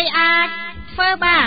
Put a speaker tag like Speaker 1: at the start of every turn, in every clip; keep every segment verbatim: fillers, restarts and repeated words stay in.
Speaker 1: អាចធ្វើបាន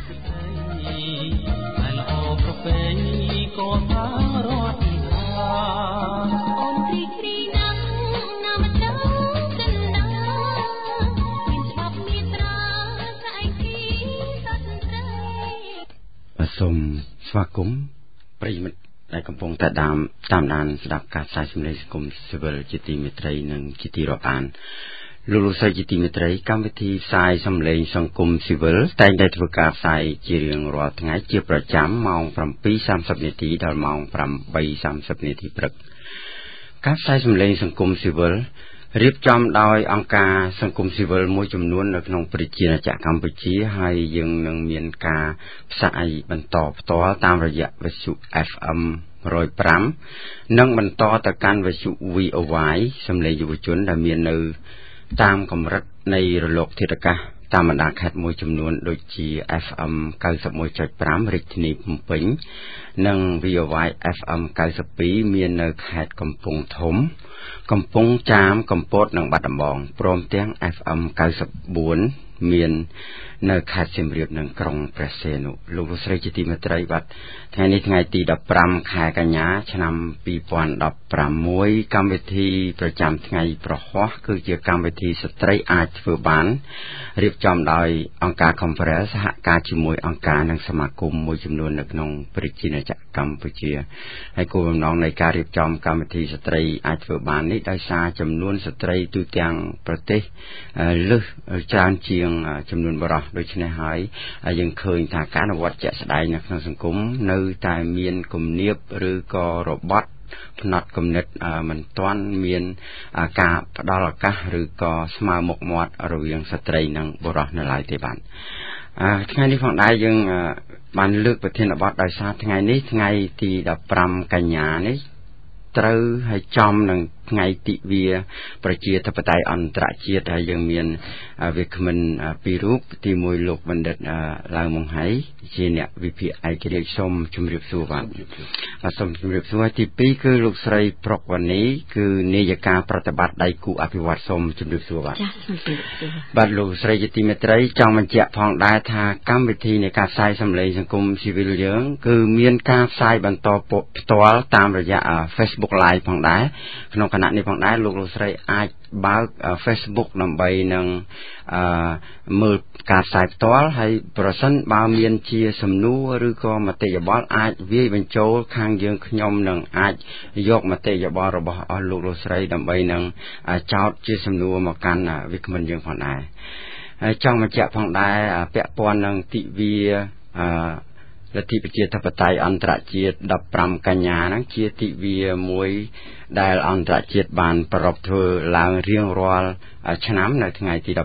Speaker 2: ល្អប្រពៃក៏ថារត់អូនទីគ្រីណាំណាំទៅទៅណាមានច្បាប់មានត្រាស្អែកទីសត្វត្រី
Speaker 3: សូមស្វាគមន៍ប្រិយមិត្តដែលកំពុងតែតាមតាមដានស្ដាប់ការផ្សាយសម្លេងសង្គមស៊ីវិលជាទីមេត្រីនិងជាទីរាប់អានលោកលោកស្រីជាទីមេត្រីកម្មវិធីផ្សាយសម្លេងសង្គមស៊ីវិលតែងតែធ្វើការផ្សាយជារៀងរាល់ថ្ងៃជាប្រចាំម៉ោង bảy giờ ba mươi នាទីដល់ម៉ោង tám giờ ba mươi នាទីព្រឹកការផ្សាយសម្លេងសង្គមស៊ីវិលរៀបចំដោយអង្គការសង្គមស៊ីវិលមួយចំនួននៅក្នុងប្រជាជាតិកម្ពុជាហើយយើងនឹងមានការផ្សាយបន្តផ្ទាល់តាមរយៈវិទ្យុ เอฟ เอ็ม một không năm និងបន្តទៅកាន់វិទ្យុ វី អូ វ៉ាយ សម្លេងយុវជនដែលមាននៅតាមកម្រិតនៃរលកធាតុអាកាសតាមបណ្ដាខេត្តមួយចំនួនដូចជា เอฟ เอ็ม 九十一 จุดห้า រាជធានីភ្នំពេញនិង វី អូ វ៉ាយ เอฟ เอ็ม 九十二 មាននៅខេត្តកំពង់ធំកំពង់ចាមកំពតនិងបាត់ដំបងព្រមទាំង เอฟ เอ็ม 九十四 មាននៅខេត្តសៀមរាបនិងក្រុងព្រះសីហនុលោកលោកស្រីជាទីមេត្រីបាទថ្ងៃនេះថ្ងៃទី15ខែកញ្ញាឆ្នាំពីរពាន់ដប់ប្រាំមួយ កម្មវិធីប្រចាំថ្ងៃប្រហោះគឺជាកម្មវិធីស្ត្រីអាចធ្វើបានរៀបចំដោយអង្គការ Conference សហការជាមួយអង្គការនិងសមាគមមួយចំនួននៅក្នុងប្រជាជាតិកម្ពុជាហើយគោលបំណងនៃការរៀបចំកម្មវិធីស្ត្រីអាចធ្វើបាននេះដោយសារចំនួនស្ត្រីទូទាំងប្រទេសលើសច្រើនជាងចំនួនបុរសដូច្នេះហើយយើងឃើញថាការអនុវត្តជាក់ស្ដែងនៅក្នុងសង្គមនៅតែមានគំនាបឬក៏របត់ផ្នត់គំនិតមិនទាន់មានការផ្ដល់ឱកាសឬក៏ស្មើមុខមាត់រវាងស្ត្រីនិងបុរសនៅឡើយទេបាទថ្ងៃនេះផងដែរយើងបានលើកប្រធានបទដោយសារថ្ងៃនេះថ្ងៃទី15កញ្ញានេះត្រូវឲ្យចំនឹងថ្ងៃទិវាប្រជាធិបតេយ្យអន្តរជាតិហើយយើងមានវាគ្មិនពីររូបទីមួយលោកបណ្ឌិតឡៅម៉ុងហៃជាអ្នកវិភាគឯករាជ្យសូមជម្រាបសួរបាទសូមជម្រាបសួរទីពីរគឺលោកស្រីប្រុកវណ្ណីគឺនាយិកាប្រតិបត្តិដៃគូអភិវឌ្ឍសូមជម្រាបសួរបាទចា៎សូមជម្រាបសួរបាទលោកស្រីជាទីមេត្រីចង់បញ្ជាក់ផងដែរថាកម្មវិធីនៃការផ្សាយសម្លេងសង្គមស៊ីវិលយើងគឺមានការផ្សាយបន្តផ្ទាល់តាមរយៈ Facebook Live ផងដែរក្នុងគណៈនេះផងដែរលោកលោកស្រីអាចបើក Facebook ដើម្បីនឹងអឺមើលការផ្សាយផ្ទាល់ហើយប្រសិនបើមានជាសំណួរឬក៏មតិយោបល់អាចវាយបញ្ចូលខាងយើងខ្ញុំនឹងអាចយកមតិយោបល់របស់អស់លោកលោកស្រីដើម្បីនឹងចោទជាសំណួរមកកាន់វាគ្មិនយើងផងដែរហើយចង់បញ្ជាក់ផងដែរពាក់ព័ន្ធនឹងទិវាអឺលទ្ធិប្រជាធិបតេយ្យអន្តរជាតិ15កញ្ញាហ្នឹងជាទិវាមួយដែលអន្តរជាតិបានប្រារព្ធធ្វើឡើងរៀងរាល់ឆ្នាំនៅថ្ងៃទី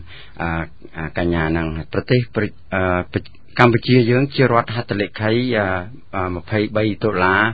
Speaker 3: 15កញ្ញាហ្នឹងប្រទេសកម្ពុជាយើងជារដ្ឋហត្ថលេខីยี่สิบสามដុល្លារ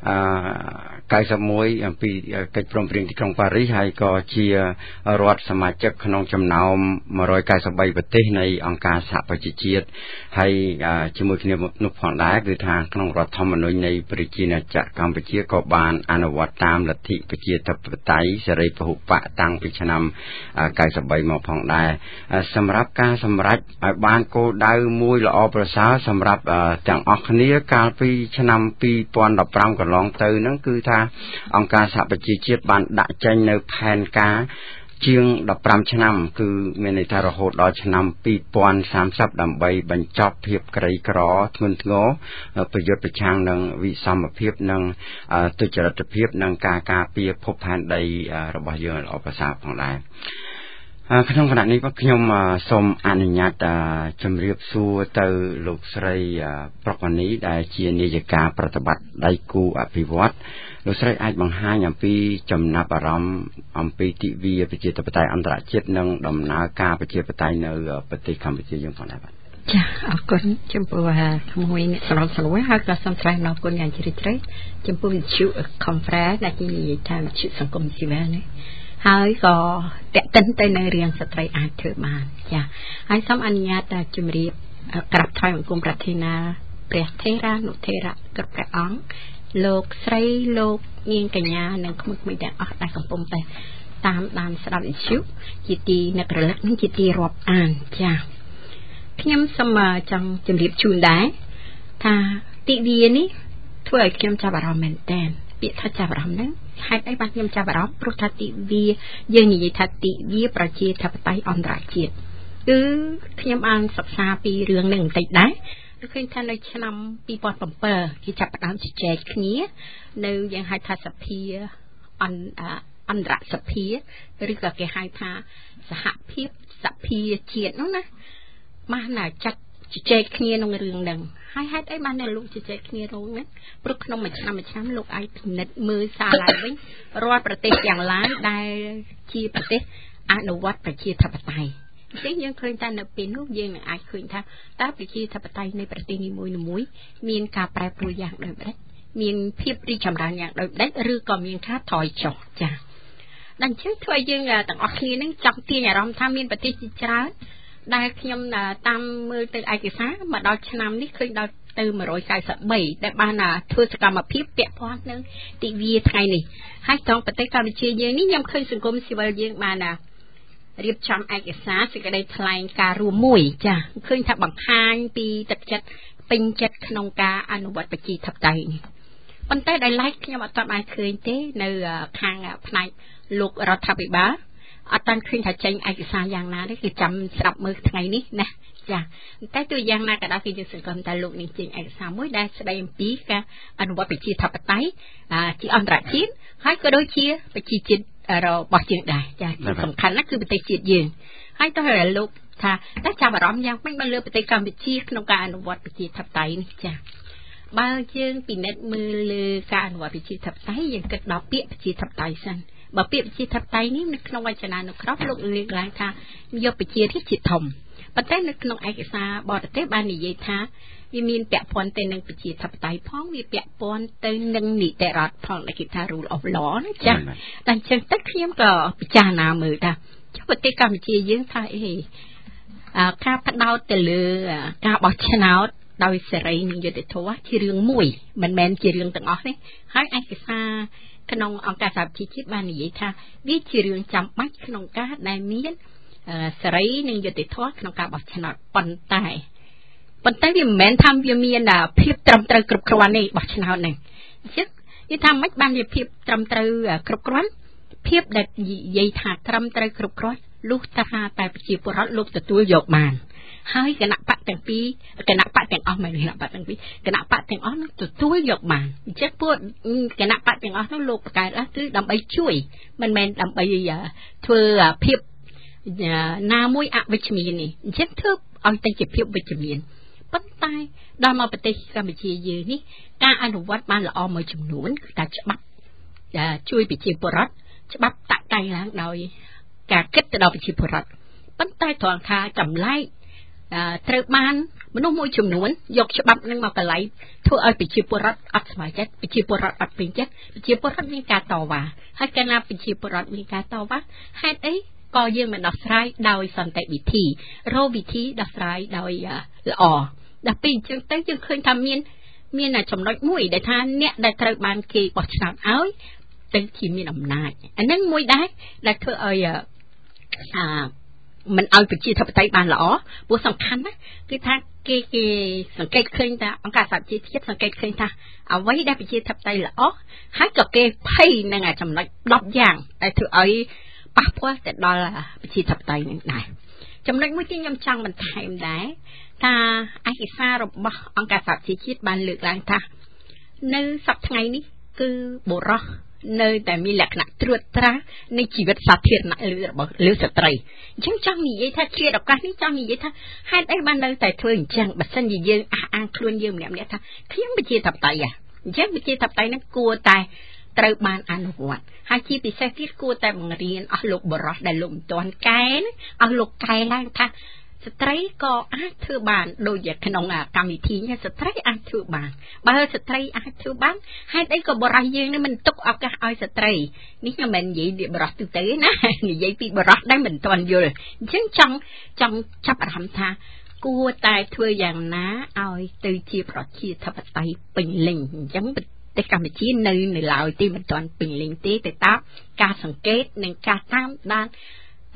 Speaker 3: 91អំពីកិច្ចព្រមព្រៀងទីក្រុងប៉ារីសហើយក៏ជារដ្ឋសមាជិកក្នុងចំណោមmột trăm chín mươi baប្រទេសនៃអង្គការសហប្រជាជាតិហើយជាមួយគ្នានោះផងដែរគឺថាក្នុងរដ្ឋធម្មនុញ្ញនៃប្រជាណាចក្រកម្ពុជាក៏បានអនុវត្តតាមលទ្ធិប្រជាធិបតេយ្យសេរីពហុបកតាំងពីឆ្នាំ93មកផងដែរសម្រាប់ការសម្រេចឲ្យបានគោលដៅមួយល្អប្រសើរសម្រាប់ទាំងអស់គ្នាកាលពីឆ្នាំពីរពាន់ដប់ប្រាំកន្លងទៅហ្នឹងគឺថាអង្គការសហប្រជាជាតិបានដាក់ចេញនៅផែនការជាង15ឆ្នាំគឺមានន័យថារហូតដល់ឆ្នាំពីរពាន់សាមសិបដើម្បីបញ្ចប់ភាពក្រីក្រធ្ងន់ធ្ងរប្រយុទ្ធប្រឆាំងនឹងវិសមភាពនិងទុច្ចរិតភាពនិងការការពារភពផែនដីរបស់យើងល្អប្រសើរផងដែរក្នុងគណៈនេះខ្ញុំសូមអនុញ្ញាតជម្រាបសួរទៅលោកស្រីប្រុកវណ្ណីដែលជានាយិកាប្រតិបត្តិដៃគូអភិវឌ្ឍលោកស្រីអាចបង្ហាញអំពីចំណាប់អារម្មណ៍អំពីទិវាប្រជាធិបតេយ្យអន្តរជាតិនិងដំណើរការប្រជាធិបតេយ្យនៅប្រទេសកម្ពុជាយើងផងដែរបាទ
Speaker 1: ចាអរគុណចំពោះក្មួយអ្នកស្រុកស្រួយហើយក៏សូមថ្លែងអរគុណយ៉ាងជ្រាលជ្រៅចំពោះវិទ្យុ Conference ដែលនិយាយថាវិទ្យុសង្គមស៊ីវិលនេះហើយក៏តេតិនទៅនៅរឿងស្ត្រីអាចធ្វើបានចាហើយសូមអនុញ្ញាតជម្រាបក្រាបថ្វាយបង្គំប្រាថ្នាព្រះថេរានុថេរៈគ្រប់ព្រះអង្គលោកស្រីលោកនាងកញ្ញានិងក្មួយៗទាំងអស់ដែលកំពុងតែតាមដានស្ដាប់វិទ្យុជាទីនឹករលឹកនិងជាទីរាប់អានចាខ្ញុំសូមចង់ជម្រាបជូនដែរថាទិវានេះធ្វើឲ្យខ្ញុំចាប់អារម្មណ៍មែនតើពាក្យថាចាប់អារម្មណ៍ហ្នឹងហេតុអីបានខ្ញុំចាប់អារម្មណ៍ព្រោះថាទិវាយើងនិយាយថាទិវាប្រជាធិបតេយ្យអន្តរជាតិគឺខ្ញុំបានសិក្សាពីរឿងហ្នឹងបន្តិចដែរឃើញថានៅឆ្នាំពីរពាន់bảyគេចាប់ផ្ដើមជជែកគ្នានៅយ៉ាងហៅថាសភាអន្តអន្តរសភាឬក៏គេហៅថាសហភាពសភាជាតិនោះណាបានណាចាត់ជជែកគ្នាក្នុងរឿងហ្នឹងហើយហេតុអីបានអ្នកលោកជជែកគ្នារងហ្នឹងព្រោះក្នុងមួយឆ្នាំមួយឆ្នាំលោកអាចពិនិត្យមើលសារឡើងវិញរាល់ប្រទេសយ៉ាងឡាយដែលជាប្រទេសអនុវត្តប្រជាធិបតេយ្យអញ្ចឹងយើងឃើញតែនៅពេលនោះយើងនឹងអាចឃើញថាតើប្រជាធិបតេយ្យនៃប្រទេសនីមួយៗមានការប្រែប្រួលយ៉ាងដូចម្តេចមានភាពរីកចម្រើនយ៉ាងដូចម្តេចឬក៏មានការថយចុះចា៎ដល់អញ្ចឹងធ្វើឲ្យយើងទាំងអស់គ្នានឹងចង់ទាញអារម្មណ៍ថាមានប្រទេសជាច្រើនដែលខ្ញុំតាមមើលទៅឯកសារមកដល់ឆ្នាំនេះឃើញដល់ទៅmột trăm sáu mươi baដែលបានធ្វើសកម្មភាពពាក់ព័ន្ធនឹងទិវាថ្ងៃនេះហើយក្នុងប្រទេសកម្ពុជាយើងនេះខ្ញុំឃើញសង្គមស៊ីវិលយើងបានរៀបចំឯកសារសេចក្តីថ្លែងការណ៍រួមមួយចា៎ឃើញថាបង្ហាញពីទឹកចិត្តពេញចិត្តក្នុងការអនុវត្តប្រជាធិបតេយ្យនេះប៉ុន្តែដែលឡែកខ្ញុំអត់ទាន់បានឃើញទេនៅខាងផ្នែកលោករដ្ឋាភិបាលអត់ទាន់ឃើញថាចេញឯកសារយ៉ាងណាទេគឺចាំស្ដាប់មើលថ្ងៃនេះណាចាតែទោះយ៉ាងណាក៏ដោយគឺយើងសង្ឃឹមថាលោកនឹងចេញឯកសារមួយដែលស្ដីអំពីការអនុវត្តប្រជាធិបតេយ្យជាអន្តរជាតិហើយក៏ដូចជាប្រជាជាតិរបស់យើងដែរចាសំខាន់ណាស់គឺប្រទេសជាតិយើងហើយតើលោកថាតើចាប់អារម្មណ៍យ៉ាងម៉េចមកលើប្រទេសកម្ពុជាក្នុងការអនុវត្តប្រជាធិបតេយ្យនេះចាបើយើងពិនិត្យមើលលើការអនុវត្តប្រជាធិបតេយ្យយើងគិតដល់ពាក្យប្រជាធិបតេយ្យសិនបើពាក្យប្រជាធិបតេយ្យនេះនៅក្នុងវចនានុក្រមលោកលើកឡើងថាយកប្រជារាស្ត្រជាធំប៉ុន្តែនៅក្នុងឯកសារបរទេសបាននិយាយថាវាមានពាក់ព័ន្ធទៅនឹងប្រជាធិបតេយ្យផងវាពាក់ព័ន្ធទៅនឹងនីតិរដ្ឋផងដែលគេថា rule of law ណាចាតែអញ្ចឹងទៅខ្ញុំក៏ពិចារណាមើលថាចុះប្រទេសកម្ពុជាយើងថាអីការផ្ដោតទៅលើការបោះឆ្នោតដោយសេរីនិងយុត្តិធម៌ជារឿងមួយមិនមែនជារឿងទាំងអស់ទេហើយឯកសារក្នុងអង្គការសហប្រជាជាតិបាននិយាយថាវាជារឿងចាំបាច់ក្នុងការដែលមានសេរីនិងយុត្តិធម៌ក្នុងការបោះឆ្នោតប៉ុន្តែប៉ុន្តែវាមិនមែនថាវាមានភាពត្រឹមត្រូវគ្រប់គ្រាន់ទេបោះឆ្នោតហ្នឹងអញ្ចឹងនិយាយថាមិនបានជាភាពត្រឹមត្រូវគ្រប់គ្រាន់ភាពដែលនិយាយថាត្រឹមត្រូវគ្រប់គ្រាន់លុះថាតែប្រជាពលរដ្ឋលោកទទួលយកបានហើយគណៈបកទាំងពីរគណៈបកទាំងអស់មិនគណៈបកទាំងពីរគណៈបកទាំងអស់នោះទទួលយកបានអញ្ចឹងពួកគណៈបកទាំងអស់នោះលោកបង្កើតឡើងគឺដើម្បីជួយមិនមែនដើម្បីធ្វើភាពណាមួយអវិជ្ជមាននេះអញ្ចឹងធ្វើឲ្យតែជាភាពវិជ្ជមានប៉ុន្តែដល់មកប្រទេសកម្ពុជាយើងនេះការអនុវត្តបានល្អមួយចំនួនគឺការច្បាប់ជួយប្រជាពលរដ្ឋច្បាប់តាក់តែងឡើងដោយការគិតទៅដល់ប្រជាពលរដ្ឋប៉ុន្តែត្រង់ថាចម្លែកត្រូវបានមនុស្សមួយចំនួនយកច្បាប់នឹងមកកន្លែងធ្វើឲ្យប្រជាពលរដ្ឋអត់ស្ម័គ្រចិត្តប្រជាពលរដ្ឋអត់ពេញចិត្តប្រជាពលរដ្ឋមានការតវ៉ាហើយកាលណាប្រជាពលរដ្ឋមានការតវ៉ាហេតុអីក៏យើងមិនដោះស្រាយដោយសន្តិវិធីរកវិធីដោះស្រាយដោយល្អដល់ពេលអញ្ចឹងទៅយើងឃើញថាមានមានចំណុចមួយដែលថាអ្នកដែលត្រូវបានគេបោះឆ្នោតឲ្យទៅជាមានអំណាចអានឹងមួយដែរដែលធ្វើឲ្យអាមិនឲ្យប្រជាធិបតេយ្យបានល្អព្រោះសំខាន់ណាគឺថាគេគេសង្កេតឃើញថាអង្គការសហប្រជាជាតិសង្កេតឃើញថាអ្វីដែលប្រជាធិបតេយ្យល្អហើយក៏គេភ័យនឹងចំណុចដប់យ៉ាងដែលធ្វើឲ្យប៉ះពាល់ទៅដល់ប្រជាធិបតេយ្យនឹងដែរចំណុចមួយที่ខ្ញុំចង់បន្ថែមដែរថាឯកសាររបស់អង្គការសហប្រជាជាតិបានលើកឡើងថានៅសប្តាហ៍ថ្ងៃនេះគឺបុរសនៅតែមានលក្ខណៈត្រួតត្រានៃជីវិតសាធារណៈលើរបស់លើស្ត្រីអញ្ចឹងចង់និយាយថាជាឱកាសនេះចង់និយាយថាហេតុអីបាននៅតែធ្វើអញ្ចឹងបើសិនជាយើងអះអាងខ្លួនយើងម្នាក់ម្នាក់ថាខ្ញុំប្រជាធិបតេយ្យអញ្ចឹងប្រជាធិបតេយ្យហ្នឹងគួរតែត្រូវបានអនុវត្តហើយជាពិសេសទៀតគួរតែបង្រៀនអស់លោកបរិសុទ្ធដែលលោកមិនទាន់កែអស់លោកកែឡើងថាស្ត្រីក៏អាចធ្វើបានដូចក្នុងកម្មវិធីនេះស្ត្រីអាចធ្វើបានបើស្ត្រីអាចធ្វើបានហេតុអីក៏បរិសុទ្ធយើងនេះមិនទុកឱកាសឲ្យស្ត្រីនេះខ្ញុំមិននិយាយពីបរិសុទ្ធទូទៅណានិយាយពីបរិសុទ្ធដែលមិនទាន់យល់អញ្ចឹងចង់ចង់ចាប់អារម្មណ៍ថាគួរតែធ្វើយ៉ាងណាឲ្យទៅជាប្រជាធិបតេយ្យពេញលេញអញ្ចឹងប្រទេសកម្ពុជានៅនៅឡើយទេមិនទាន់ពេញលេញទេទៅតាមការសង្កេតនិងការតាមដាន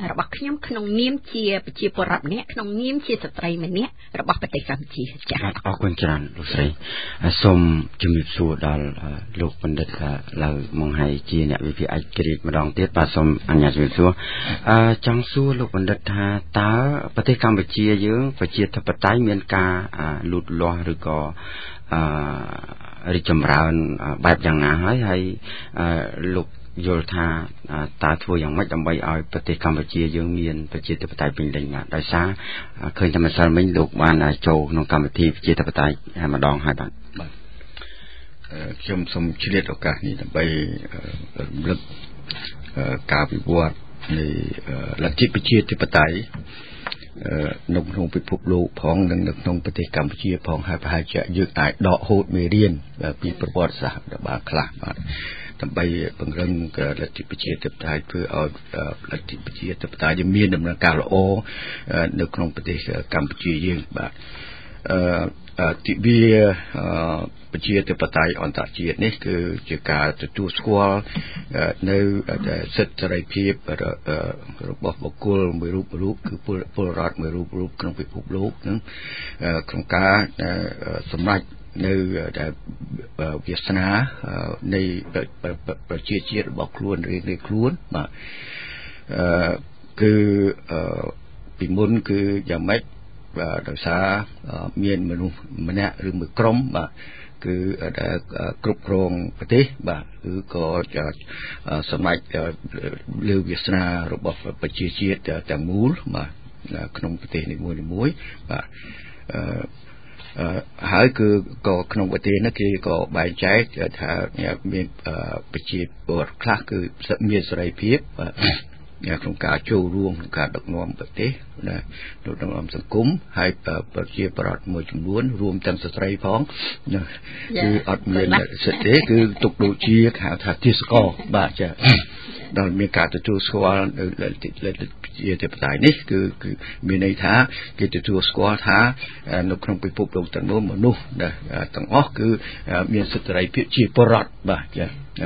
Speaker 1: របស់ខ្ញុំក្នុងនាមជាប្រជាពលរដ្ឋម្នាក់ក្នុងនាមជាស្ត្រីម្នាក់របស់ប្រទេសកម្ពុជាចា៎
Speaker 3: អរគុណច្រើនលោកស្រីសូមជំរាបសួរដល់លោកបណ្ឌិតឡៅម៉ុងហៃជាអ្នកវិភាគឯករាជ្យម្ដងទៀតបាទសូមអនុញ្ញាតជំរាបសួរអឺចង់សួរលោកបណ្ឌិតថាតើប្រទេសកម្ពុជាយើងប្រជាធិបតេយ្យមានការលូតលាស់ឬក៏អឺរីកចម្រើនបែបយ៉ាងណាហើយហើយលោកយល់ថាតើធ្វើយ៉ាងម៉េចដើម្បីឲ្យប្រទេសកម្ពុជាយើងមានប្រជាធិបតេយ្យពេញលេញបាទដោយសារឃើញតែម្សិលមិញលោកបានចូលក្នុងកម្មវិធីប្រជាធិបតេយ្យម្ដងហើយបាទ
Speaker 4: បាទខ្ញុំសូមឆ្លៀតឱកាសនេះដើម្បីរំលឹកការវិវត្តនៃលទ្ធិប្រជាធិបតេយ្យនៅក្នុងពិភពលោកផងនិងនៅក្នុងប្រទេសកម្ពុជាផងហើយប្រហែលជាយើងអាចដកហូតមេរៀនពីប្រវត្តិសាស្ត្ររបស់ខ្លះបាទដើម្បីពង្រឹងលទ្ធិប្រជាធិបតេយ្យធ្វើឲ្យលទ្ធិប្រជាធិបតេយ្យមានដំណើរការល្អនៅក្នុងប្រទេសកម្ពុជាយើងបាទអឺទិវាប្រជាធិបតេយ្យអន្តរជាតិនេះគឺជាការទទួលស្គាល់នៅសិទ្ធិសេរីភាពរបស់បុគ្គលមួយរូបរូបគឺពលរដ្ឋមួយរូបរូបក្នុងពិភពលោកនឹងក្នុងការសម្រេចនៅវាសនានៃប្រជាជាតិរបស់ខ្លួនរៀងៗខ្លួនបាទអឺគឺពីមុនគឺយ៉ាងម៉េចបាទដោយសារមានមនុស្សម្នាក់ឬមួយក្រុមបាទគឺដែលគ្រប់គ្រងប្រទេសបាទគឺក៏សម្រេចលើវាសនារបស់ប្រជាជាតិទាំងមូលបាទក្នុងប្រទេសនីមួយៗបាទអឺអឺហើយគឺក៏ក្នុងប្រទេសនេះគេក៏បែងចែកថាមានប្រជាពលរដ្ឋខ្លះគឺមានសេរីភាពក្នុងការចូលរួមក្នុងការដឹកនាំប្រទេសណាដឹកនាំសង្គមហើយប្រជាពលរដ្ឋមួយចំនួនរួមទាំងស្ត្រីផងគឺអត់មានសិទ្ធិទេគឺទុកដូចជាហៅថាទាសករបាទចាដល់មានការទទួលស្គាល់លទ្ធិប្រជាធិបតេយ្យនេះគឺគឺមានន័យថាគេទទួលស្គាល់ថានៅក្នុងពិភពលោកទាំងនោះមនុស្សទាំងអស់គឺមានសិទ្ធិសេរីភាពជាពលរដ្ឋបាទចា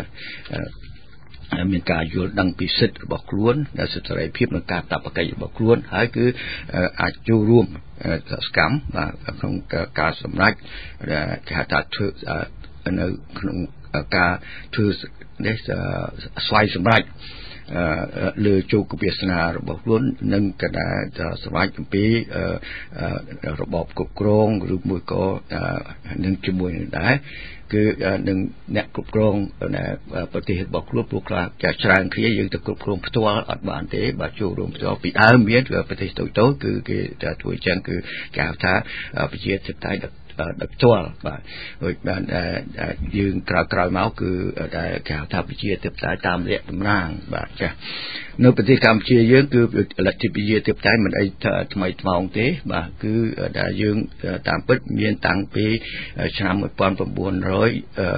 Speaker 4: មានការយល់ដឹងពីសិទ្ធិរបស់ខ្លួនដែលសិទ្ធិសេរីភាពនិងកាតព្វកិច្ចរបស់ខ្លួនហើយគឺអាចចូលរួមសកម្មបាទក្នុងការសម្រេចគេហៅថាធ្វើនៅក្នុងការធ្វើនេះស្វ័យសម្រេចលើជោគវាសនារបស់ខ្លួននិងក៏ដែលសម្រេចអំពីរបបគ្រប់គ្រងឬមួយក៏នឹងជាមួយនឹងដែរគឺនឹងអ្នកគ្រប់គ្រងប្រទេសរបស់ខ្លួនពួកខ្លះចាច្រើនគ្នាយើងទៅគ្រប់គ្រងផ្ទាល់អត់បានទេបាទចូលរួមផ្ទាល់ពីដើមមានប្រទេសតូចៗគឺគេធ្វើអញ្ចឹងគឺគេហៅថាប្រជាធិបតេយ្យដឹកផ្ទាល់បាទដូចបានយើងក្រោយៗមកគឺដែលគេហៅថាប្រជាធិបតេយ្យតាមរយៈតំណាងបាទចានៅប្រទេសកម្ពុជាយើងគឺលទ្ធិប្រជាធិបតេយ្យមិនអីថ្មីថ្មោងទេបាទគឺដែលយើងតាមពិតមានតាំងពីឆ្នាំmột nghìn chín trăm sáu mươi sáu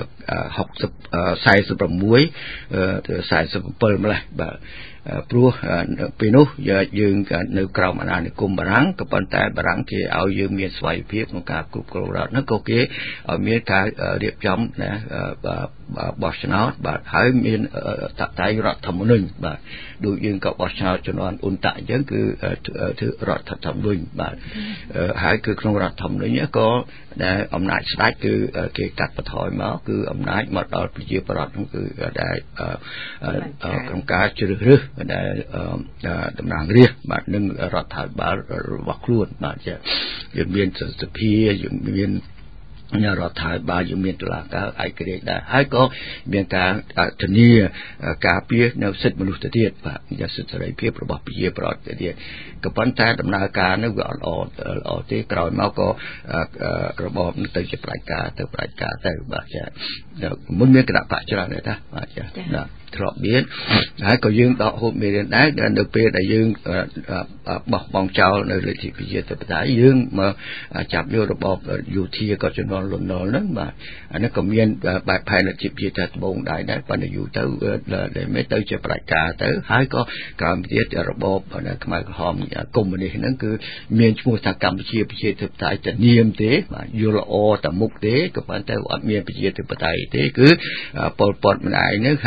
Speaker 4: ទៅสี่สิบเจ็ดម្លេះបាទព្រោះពេលនោះយើងនៅក្រោមអាណានិគមបារាំងក៏ប៉ុន្តែបារាំងគេឲ្យយើងមានស្វ័យភាពក្នុងការគ្រប់គ្រងរដ្ឋនោះក៏គេឲ្យមានការរៀបចំណាបោះឆ្នោតបាទហើយមានតតៃរដ្ឋធម្មនុញ្ញបាទដូចយើងក៏បោះឆ្នោតជំនាន់អ៊ុនតាក់អញ្ចឹងគឺធ្វើរដ្ឋធម្មនុញ្ញបាទហើយគឺក្នុងរដ្ឋធម្មនុញ្ញក៏ដែលអំណាចស្ដេចគឺគេកាត់បន្ថយមកគឺអំណាចមកដល់ប្រជាពលរដ្ឋនោះគឺដែលក្នុងការជ្រើសរើសដែលតំណាងរាស្ត្របាទនឹងរដ្ឋាភិបាលរបស់ខ្លួនបាទយើងមានសភាយើងមានរដ្ឋាភិបាលយើងមានតុលាការឯករាជ្យដែរហើយក៏មានការធានាការពារនៅសិទ្ធិមនុស្សទៅទៀតបាទជាសិទ្ធិសេរីភាពរបស់ប្រជាពលរដ្ឋទៅទៀតក៏ប៉ុន្តែដំណើរការនោះវាអត់ល្អទេក្រោយមកក៏របបទៅជាផ្ដាច់ការទៅផ្ដាច់ការទៅបាទចាមុនមានគណៈបកច្រើនដែរតាបាទចាធ្លាប់មានហើយក៏យើងដកហូតមេរៀនដែរនៅពេលដែលយើងបោះបង់ចោលនៅលទ្ធិប្រជាធិបតេយ្យយើងមកចាប់យករបបយោធាក៏ជំនាន់លន់នល់ហ្នឹងបាទអានេះក៏មានបែបផែនលទ្ធិប្រជាធិបតេយ្យត្បូងដែរដែរប៉ុន្តែយូរទៅដែលមិនទៅជាផ្ដាច់ការទៅហើយក៏ក្រោយទៀតរបបខ្មែរក្រហមកុម្មុយនីសហ្នឹងគឺមានឈ្មោះថាកម្ពុជាប្រជាធិបតេយ្យតែនាមទេបាទយល់ល្អតែមុខទេក៏ប៉ុន្តែអត់មានប្រជាធិបតេយ្យទេគឺប៉ុលពតម្នាក់ឯងហ្នឹងហើយក្រុម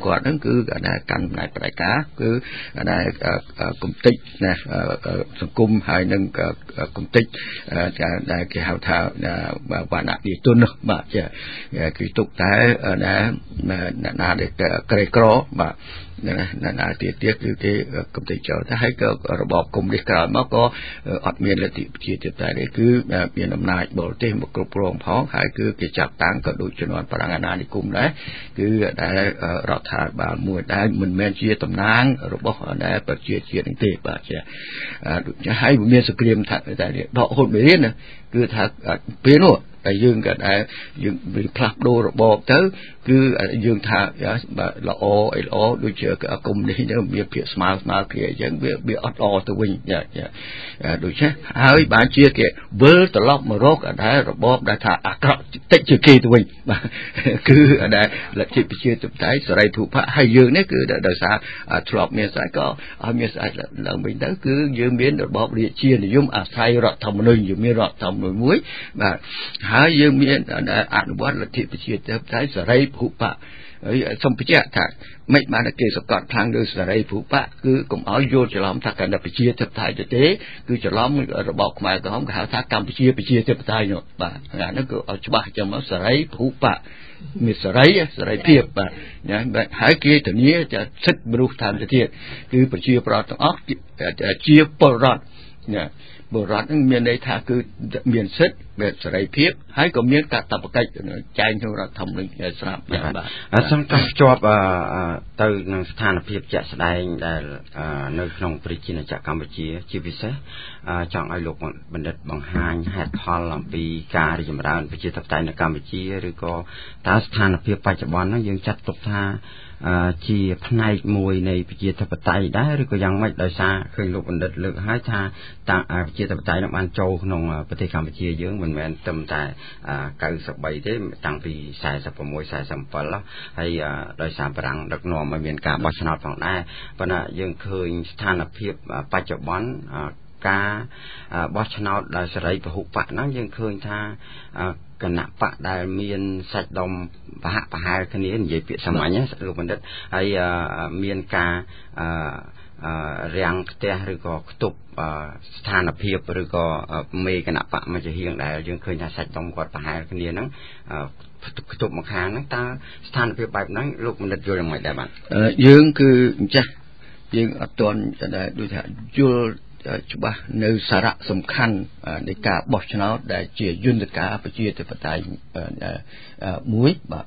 Speaker 4: គាត់ហ្នឹងគឺដែលកាន់អំណាចបដិការគឺដែលគំតិចណាសង្គមហើយនឹងគំតិចដែលគេហៅថាវណ្ណៈនិយមនោះបាទចាគឺទុកតែដែលអ្នកណាដែលក្រីក្របាទណាណាទៀតទៀតគឺគេកំទេចចោលតែហើយក៏របបកុម្មុយនីសក្រោយមកក៏អត់មានលទ្ធិប្រជាធិបតេយ្យទេគឺមានអំណាចបរទេសមកគ្រប់គ្រងផងហើយគឺគេចាប់តាំងក៏ដូចជំនាន់ប្រាំងអាណានិគមដែរគឺដែលរដ្ឋាភិបាលមួយដែលមិនមែនជាតំណាងរបស់ដែលប្រជាជាតិនេះទេបាទចាហើយមានសង្គ្រាមថាតែដកហូតមេរៀនគឺថាពេលនោះតែយើងក៏ដែលយើងផ្លាស់ប្ដូររបបទៅគឺយើងថាល្អអីល្អដូចជាកុំនេះទៅមានភាកស្មើស្មើគ្នាអញ្ចឹងវាវាអត់ល្អទៅវិញដូច្នេះហើយបានជាគេវិលត្រឡប់មករកដែលរបបដែលថាអាក្រក់តិចជាគេទៅវិញបាទគឺដែលលទ្ធិប្រជាធិបតេយ្យសេរីភូផាហើយយើងនេះគឺដោយសារធ្លាប់មានស្អីក៏ឲ្យមានស្អីឡើងវិញទៅគឺយើងមានរបបរាជានិយមអាស្រ័យរដ្ឋធម្មនុញ្ញយើងមានរដ្ឋធម្មនុញ្ញមួយបាទហើយយើងមានអនុវត្តលទ្ធិប្រជាធិបតេយ្យសេរីភូផាហើយសូមបញ្ជាក់ថាមិនបានគេសកត់ខ្លាំងលើសេរីភូផាគឺកុំឲ្យយល់ច្រឡំថាកណ្ដាប្រជាធិបតេយ្យទេគឺច្រឡំរបបខ្មែរក្រហមគេហៅថាកម្ពុជាប្រជាធិបតេយ្យនោះបាទអានោះគឺឲ្យច្បាស់ចាំមកសេរីភូផាមានសេរីសេរីភាពបាទណាហើយគេធានាថាសិទ្ធិមនុស្សតាមទៅទៀតគឺប្រជាប្រដ្ឋទាំងអស់ជាពលរដ្ឋណាបុរដ្ឋនឹងមានន័យថាគឺមានសិទ្ធិមានសេរីភាពហើយក៏មានកាតព្វកិច្ចចែងក្នុងរដ្ឋធម្មនុញ្ញស្រាប់យ៉ាងបាទ
Speaker 3: សូមតភ្ជាប់ទៅនឹងស្ថានភាពជាក់ស្ដែងដែលនៅក្នុងប្រជាណាចក្រកម្ពុជាជាពិសេសចង់ឲ្យលោកបណ្ឌិតបង្ហាញហេតុផលអំពីការរីកចម្រើនប្រជាធិបតេយ្យនៅកម្ពុជាឬក៏តើស្ថានភាពបច្ចុប្បន្នហ្នឹងយើងចាត់ទុកថាជាផ្នែកមួយនៃប្រជាធិបតេយ្យដែរឬក៏យ៉ាងម៉េចដោយសារឃើញលោកបណ្ឌិតលើកឲ្យថាតាំងប្រជាធិបតេយ្យនឹងបានចូលក្នុងប្រទេសកម្ពុជាយើងមិនមែនត្រឹមតែកៅសិបបីទេតាំងពីសែនសិប៦ សែនសិប៧ហើយដោយសារបារាំងដឹកនាំឲ្យមានការបោះឆ្នោតផងដែរប៉ុន្តែយើងឃើញស្ថានភាពបច្ចុប្បន្នការបោះឆ្នោតដោយសេរីពហុបកហ្នឹងយើងឃើញថាគណៈបកដែលមានសាច់ដុំប្រហាក់ប្រហែលគ្នានិយាយពាក្យសាមញ្ញលោកបណ្ឌិតហើយមានការរាំងផ្ទះឬក៏ខ្ទប់ស្ថានភាពឬក៏មេគណៈបកមួយជាហៀងដែលយើងឃើញថាសាច់ដុំគាត់ប្រហែលគ្នាហ្នឹងខ្ទប់មកខាងហ្នឹងតើស្ថានភាពបែបហ្នឹងលោកបណ្ឌិតយល់យ៉ាងម៉េចដែរបាទ
Speaker 4: យើងគឺអញ្ចឹងយើងអត់ទាន់ដូចថាយល់ច្បាស់នៅសារៈសំខាន់នៃការបោះឆ្នោតដែលជាយន្តការប្រជាធិបតេយ្យមួយបាទ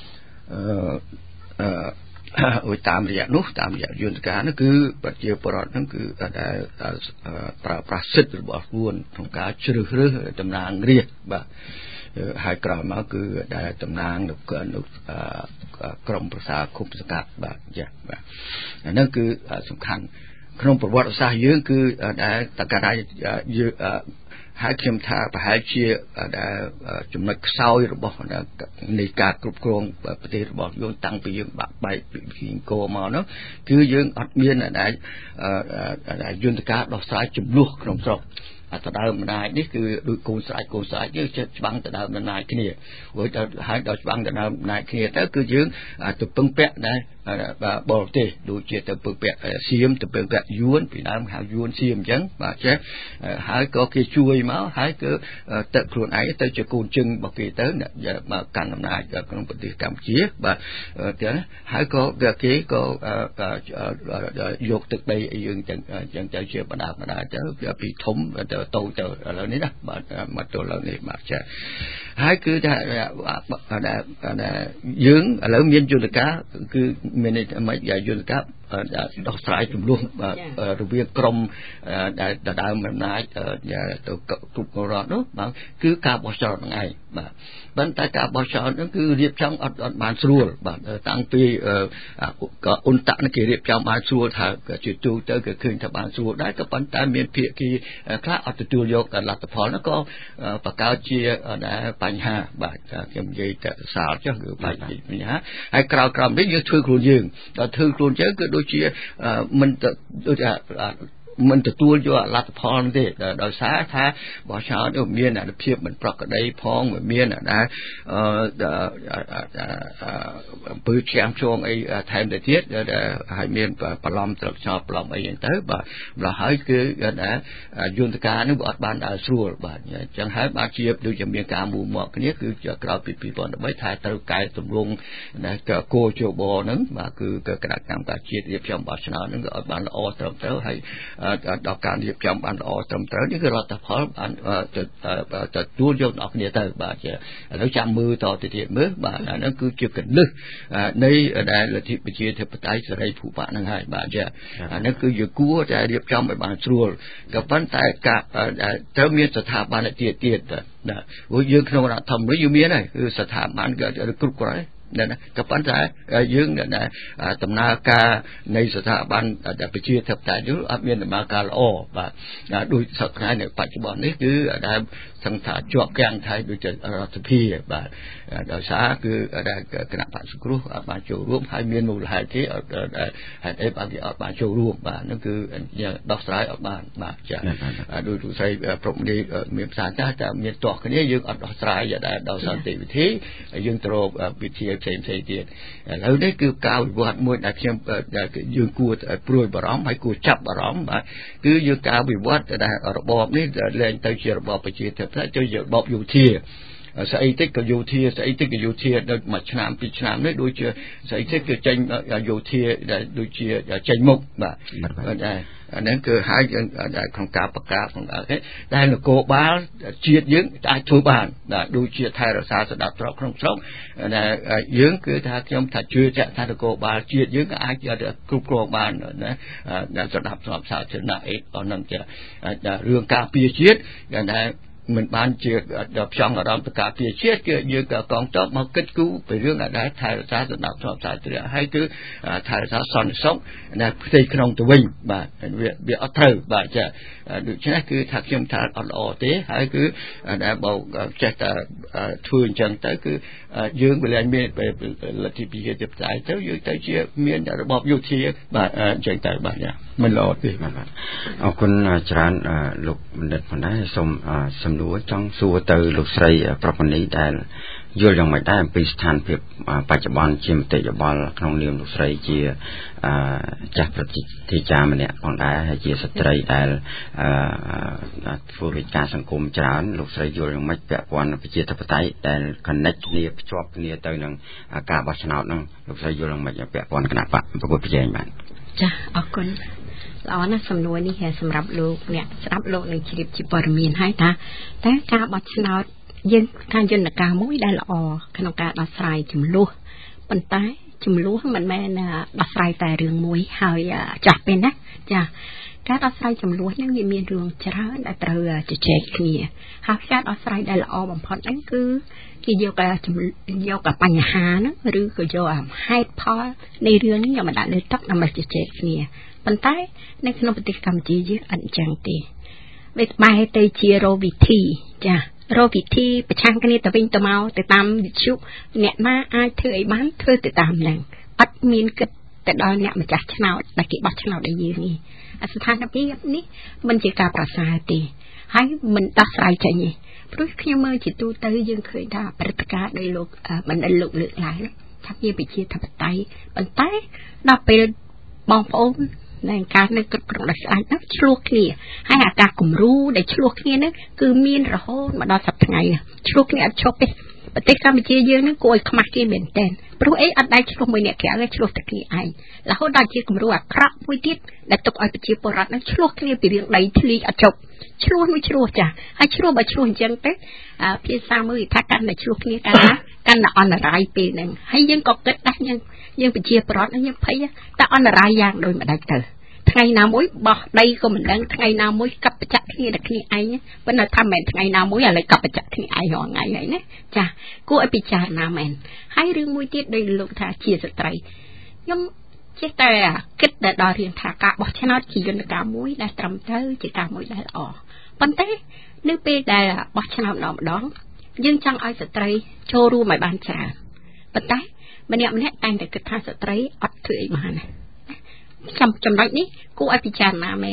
Speaker 4: អឺតាមរយៈនោះតាមរយៈយន្តការនោះគឺប្រជាពលរដ្ឋហ្នឹងគឺដែលប្រើប្រាស់សិទ្ធិរបស់ខ្លួនក្នុងការជ្រើសរើសតំណាងរាស្ត្របាទហើយក្រោយមកគឺដែលតំណាងនៅក្រមប្រសាគុំសង្កាត់បាទចា៎បាទអានោះគឺសំខាន់ក្នុងប្រវត្តិសាស្ត្រយើងគឺដែលតករាយើងហើយខ្ញុំថាប្រហែលជាដែលចំណុចខ្សោយរបស់នៃការគ្រប់គ្រងប្រទេសរបស់យើងតាំងពីយើងបាក់បែកពីអង្គរមកនោះគឺយើងអត់មានដែលយន្តការដោះស្រាយចំនួនក្នុងស្រុកអត្តដើមអំណាចនេះគឺដូចកូនស្រាច់កូនស្រាច់យើងចិត្តច្បាំងទៅដើមអំណាចគ្នារួចដល់ហើយដល់ច្បាំងទៅដើមអំណាចគ្នាទៅគឺយើងទៅពឹងពាក់ដែរបរទេសដូចជាទៅពឹងពាក់សៀមទៅពឹងពាក់យួនពីដើមហៅយួនសៀមអញ្ចឹងបាទចេះហើយក៏គេជួយមកហើយគឺទៅខ្លួនឯងទៅជាកូនជឹងរបស់គេទៅមកកាន់អំណាចក្នុងប្រទេសកម្ពុជាបាទទាំងហើយក៏គេក៏យកទឹកដីយើងចឹងចឹងទៅជាបដាបដាទៅពីធំទៅតូចទៅឥឡូវនេះណាបាទមកទល់ឥឡូវនេះបាទចាហើយគឺថាយើងឥឡូវមានយន្តការគឺមានន័យថាម៉េចយន្តការដោះស្រាយចំនួនរវាងក្រមដែលដដើមអំណាចទៅគ្រប់គ្រងរដ្ឋនោះបាទគឺការបោះឆ្នោតហ្នឹងឯងបាទប៉ុន្តែការបោះឆ្នោតហ្នឹងគឺរៀបចំអត់អត់បានស្រួលបាទតាំងពីក៏អ៊ុនតាក់នេះគេរៀបចំបានស្រួលថាជាទូទៅគេឃើញថាបានស្រួលដែរក៏ប៉ុន្តែមានភាគីខ្លះអត់ទទួលយកលទ្ធផលនោះក៏បង្កើតជាបញ្ហាបាទខ្ញុំនិយាយតែសាលចុះគឺបញ្ហាហើយក្រោយក្រោមនេះយើងធ្វើខ្លួនយើងដល់ធ្វើខ្លួនយើងគឺដូចជាមិនដូចមិនទទួលយកលទ្ធផលទេដោយសារថាបោះឆ្នោតនោះមានអានុភាពមិនប្រក្រតីផងមានដែលអំពើឆ្កាំឆ្គងអីថែមទៅទៀតហើយមានបន្លំត្រកឆ្នោតបន្លំអីហ្នឹងទៅបាទម្ល៉េះហើយគឺថាយន្តការនេះវាអត់បានដើរស្រួលបាទអញ្ចឹងហើយបាទជាដូចជាមានការមូលមកគ្នាគឺក្រោយពីពីរពាន់ដប់បីថាត្រូវកែតម្រង់គោជបហ្នឹងបាទគឺគណៈកម្មការជាតិរៀបចំបោះឆ្នោតហ្នឹងក៏អត់បានល្អត្រឹមត្រូវហើយដល់ការរៀបចំបានល្អត្រឹមត្រូវនេះគឺរដ្ឋផលបានទទួលយកដល់គ្នាទៅបាទឥឡូវចាំមើលតទៅទៀតមើលបាទអាហ្នឹងគឺជាកលឹះនៃដែលលទ្ធិប្រជាធិបតេយ្យសេរីភូប៉ាហ្នឹងហើយបាទចាអាហ្នឹងគឺយើងគួរតែរៀបចំឲ្យបានស្រួលក៏ប៉ុន្តែការត្រូវមានស្ថាប័នទៀតទៀតណាព្រោះយើងក្នុងរដ្ឋធម្មនុញ្ញយើងមានហើយគឺស្ថាប័នគ្រប់គ្រាន់ណាក៏ប៉ុន្តែយើងដំណើរការនៃស្ថាប័នប្រជាធិបតេយ្យនោះអត់មានដំណើរការល្អបាទដូចសប្តាហ៍នៅបច្ចុប្បន្ននេះគឺដែលសង្ឃថាជាប់កាំងថៃដូចរដ្ឋសភាបាទដោយសារគឺគណៈបក្សសង្គ្រោះអត់បានចូលរួមហើយមានមូលហេតុទេហេតុអីបានគេអត់បានចូលរួមបាទនោះគឺដោះស្រាយអត់បានបាទចាដោយទូស្រីប្រពន្ធមានផ្សារចាស់តែមានទាស់គ្នាយើងអត់ដោះស្រាយដែលដោយសន្តិវិធីយើងទៅរកវិធីផ្សេងផ្សេងទៀតឥឡូវនេះគឺការវិវត្តមួយដែលខ្ញុំយើងគួរព្រួយបារម្ភហើយគួរចាប់អារម្មណ៍បាទគឺយើងការវិវត្តដែលរបបនេះលែងទៅជារបបប្រជាធិបតេយ្យទៅជារបបយោធាស្អីតិចក៏យោធាស្អីតិចក៏យោធាដល់មួយឆ្នាំពីរឆ្នាំនេះដូចជាស្អីតិចគឺចេញយោធាដែលដូចជាចេញមុខបាទដែរអាហ្នឹងគឺហើយក្នុងការប្រកាសក្នុងអីដែលនគរបាលជាតិយើងអាចធ្វើបានដូចជាថែរក្សាសណ្ដាប់ធ្នាប់ក្នុងស្រុកដែលយើងគឺថាខ្ញុំថាជឿជាក់ថានគរបាលជាតិយើងក៏អាចគ្រប់គ្រងបានណាដែលសណ្ដាប់ធ្នាប់សាធារណៈអីអស់ហ្នឹងចារឿងការពារជាតិដែលមិនបានជាផ្ចង់អារម្មណ៍ទៅការពារជាតិគឺយើងក៏កងទ័ពមកគិតគូរពីរឿងដែលថែរក្សាសណ្ដាប់ធ្នាប់សាធារណៈហើយគឺថែរក្សាសន្តិសុខនៅផ្ទៃក្នុងទៅវិញបាទវាវាអត់ត្រូវបាទចាដូច្នេះគឺថាខ្ញុំថាអត់ល្អទេហើយគឺដែលបើចេះតែធ្វើអញ្ចឹងទៅគឺយើងវាលែងមានលទ្ធិប្រជាធិបតេយ្យទៅយើងទៅជាមានរបបយោធាបាទអញ្ចឹងទៅបាទចាមិនល្អទេបាទ
Speaker 3: អរគុណច្រើនលោកបណ្ឌិតផងដែរសូមសំណួរចង់សួរទៅលោកស្រីប្រពន្ធនេះដែលយល់យ៉ាងម៉េចដែរអំពីស្ថានភាពបច្ចុប្បន្នជាមតិយោបល់ក្នុងនាមលោកស្រីជាចាស់ប្រតិធិចារម្នាក់ផងដែរហើយជាស្ត្រីដែលធ្វើវិការសង្គមច្រើនលោកស្រីយល់យ៉ាងម៉េចពាក់ព័ន្ធប្រជាធិបតេយ្យដែល connect គ្នាភ្ជាប់គ្នាទៅនឹងការបោះឆ្នោតហ្នឹងលោកស្រីយល់យ៉ាងម៉េចពាក់ព័ន្ធគណៈបកប្រកួតប្រជែងបាទ
Speaker 1: ចាអរគុណល្អណាស់សំណួរនេះសម្រាប់លោកអ្នកស្ដាប់លោកនឹងជ្រាបជាព័ត៌មានហើយថាតើការបោះឆ្នោតយើងការយន្តការមួយដែលល្អក្នុងការដោះស្រាយចំនួនប៉ុន្តែចំនួនមិនមែនដោះស្រាយតែរឿងមួយហើយចាស់ពេលណាចាការដោះស្រាយចំនួនហ្នឹងវាមានរឿងច្រើនដែលត្រូវជជែកគ្នាហើយការដោះស្រាយដែលល្អបំផុតហ្នឹងគឺគេយកយកបញ្ហាហ្នឹងឬក៏យកហេតុផលនៃរឿងនេះយកមកដាក់លើតុដើម្បីជជែកគ្នាប៉ុន្តែនៅក្នុងប្រទេសកម្ពុជាយើងអត់អញ្ចឹងទេវាបែរទៅជារោវិធីចារោវិធីប្រឆាំងគ្នាទៅវិញទៅមកទៅតាមវិទ្យុអ្នកណាអាចធ្វើអីបានធ្វើទៅតាមហ្នឹងអត់មានគិតទៅដល់អ្នកម្ចាស់ឆ្នោតដែលគេបោះឆ្នោតឲ្យយើងនេះស្ថានភាពនេះមិនជាការប្រសើរទេហើយមិនដោះស្រាយចេញទេព្រោះខ្ញុំមើលជាទូទៅយើងឃើញថាព្រឹត្តិការណ៍ដោយលោកបណ្ឌិតលោកលើកឡើងថាជាប្រជាធិបតេយ្យប៉ុន្តែដល់ពេលបងប្អូនในការនៅគ្រប់គ្រងដោយស្អាតនោះឆ្លោះគ្នាហើយអាការគំរូដែលឆ្លោះគ្នានោះគឺមានរហូតមកដល់សប្តាហ៍ថ្ងៃឆ្លោះគ្នាអត់ឈប់ទេប្រទេសកម្ពុជាយើងនឹងគួរឲ្យខ្មាស់គេមែនតើព្រោះអីអត់ដែរឆ្លោះមួយអ្នកក្រៅទេឆ្លោះតែគ្នាឯងរហូតដល់ជាគំរូអាក្រក់មួយទៀតដែលទុកឲ្យប្រជាពលរដ្ឋនឹងឆ្លោះគ្នាពីរឿងដីធ្លីអត់ចប់ឆ្លោះមួយឆ្លោះចាហើយឆ្លោះបើឆ្លោះអញ្ចឹងទៅភាសាមួយថាកាន់តែឆ្លោះគ្នាកាន់ណាកាន់តែអន្តរាយពេលហ្នឹងហើយយើងក៏គិតដែរយើងយើងប្រជាពលរដ្ឋយើងភ័យតែអន្តរាយយ៉ាងដូចម្ដេចទៅថ្ងៃណាមួយបោះដីក៏មិនដឹងថ្ងៃណាមួយកັບបច្ចៈគ្នាតែគ្នាឯងប៉ុន្តែថាមិនថ្ងៃណាមួយឥឡូវកັບបច្ចៈគ្នាឯងរងថ្ងៃហើយណាចាគួរឲ្យពិចារណាមែនហើយរឿងមួយទៀតដោយលោកថាជាស្ត្រីខ្ញុំចេះតែគិតដល់រឿងថាការបោះឆ្នោតជាយន្តការមួយដែលត្រឹមត្រូវជាការមួយដែលល្អប៉ុន្តែនៅពេលដែលបោះឆ្នោតម្ដងម្ដងយើងចង់ឲ្យស្ត្រីចូលរួមឲ្យបានច្រើនប៉ុន្តែម្នាក់ម្នាក់តែងតែគិតថាស្ត្រីអត់ធ្វើអីបានណាចំណុចនេះគួរឲ្យពិចារណាមែន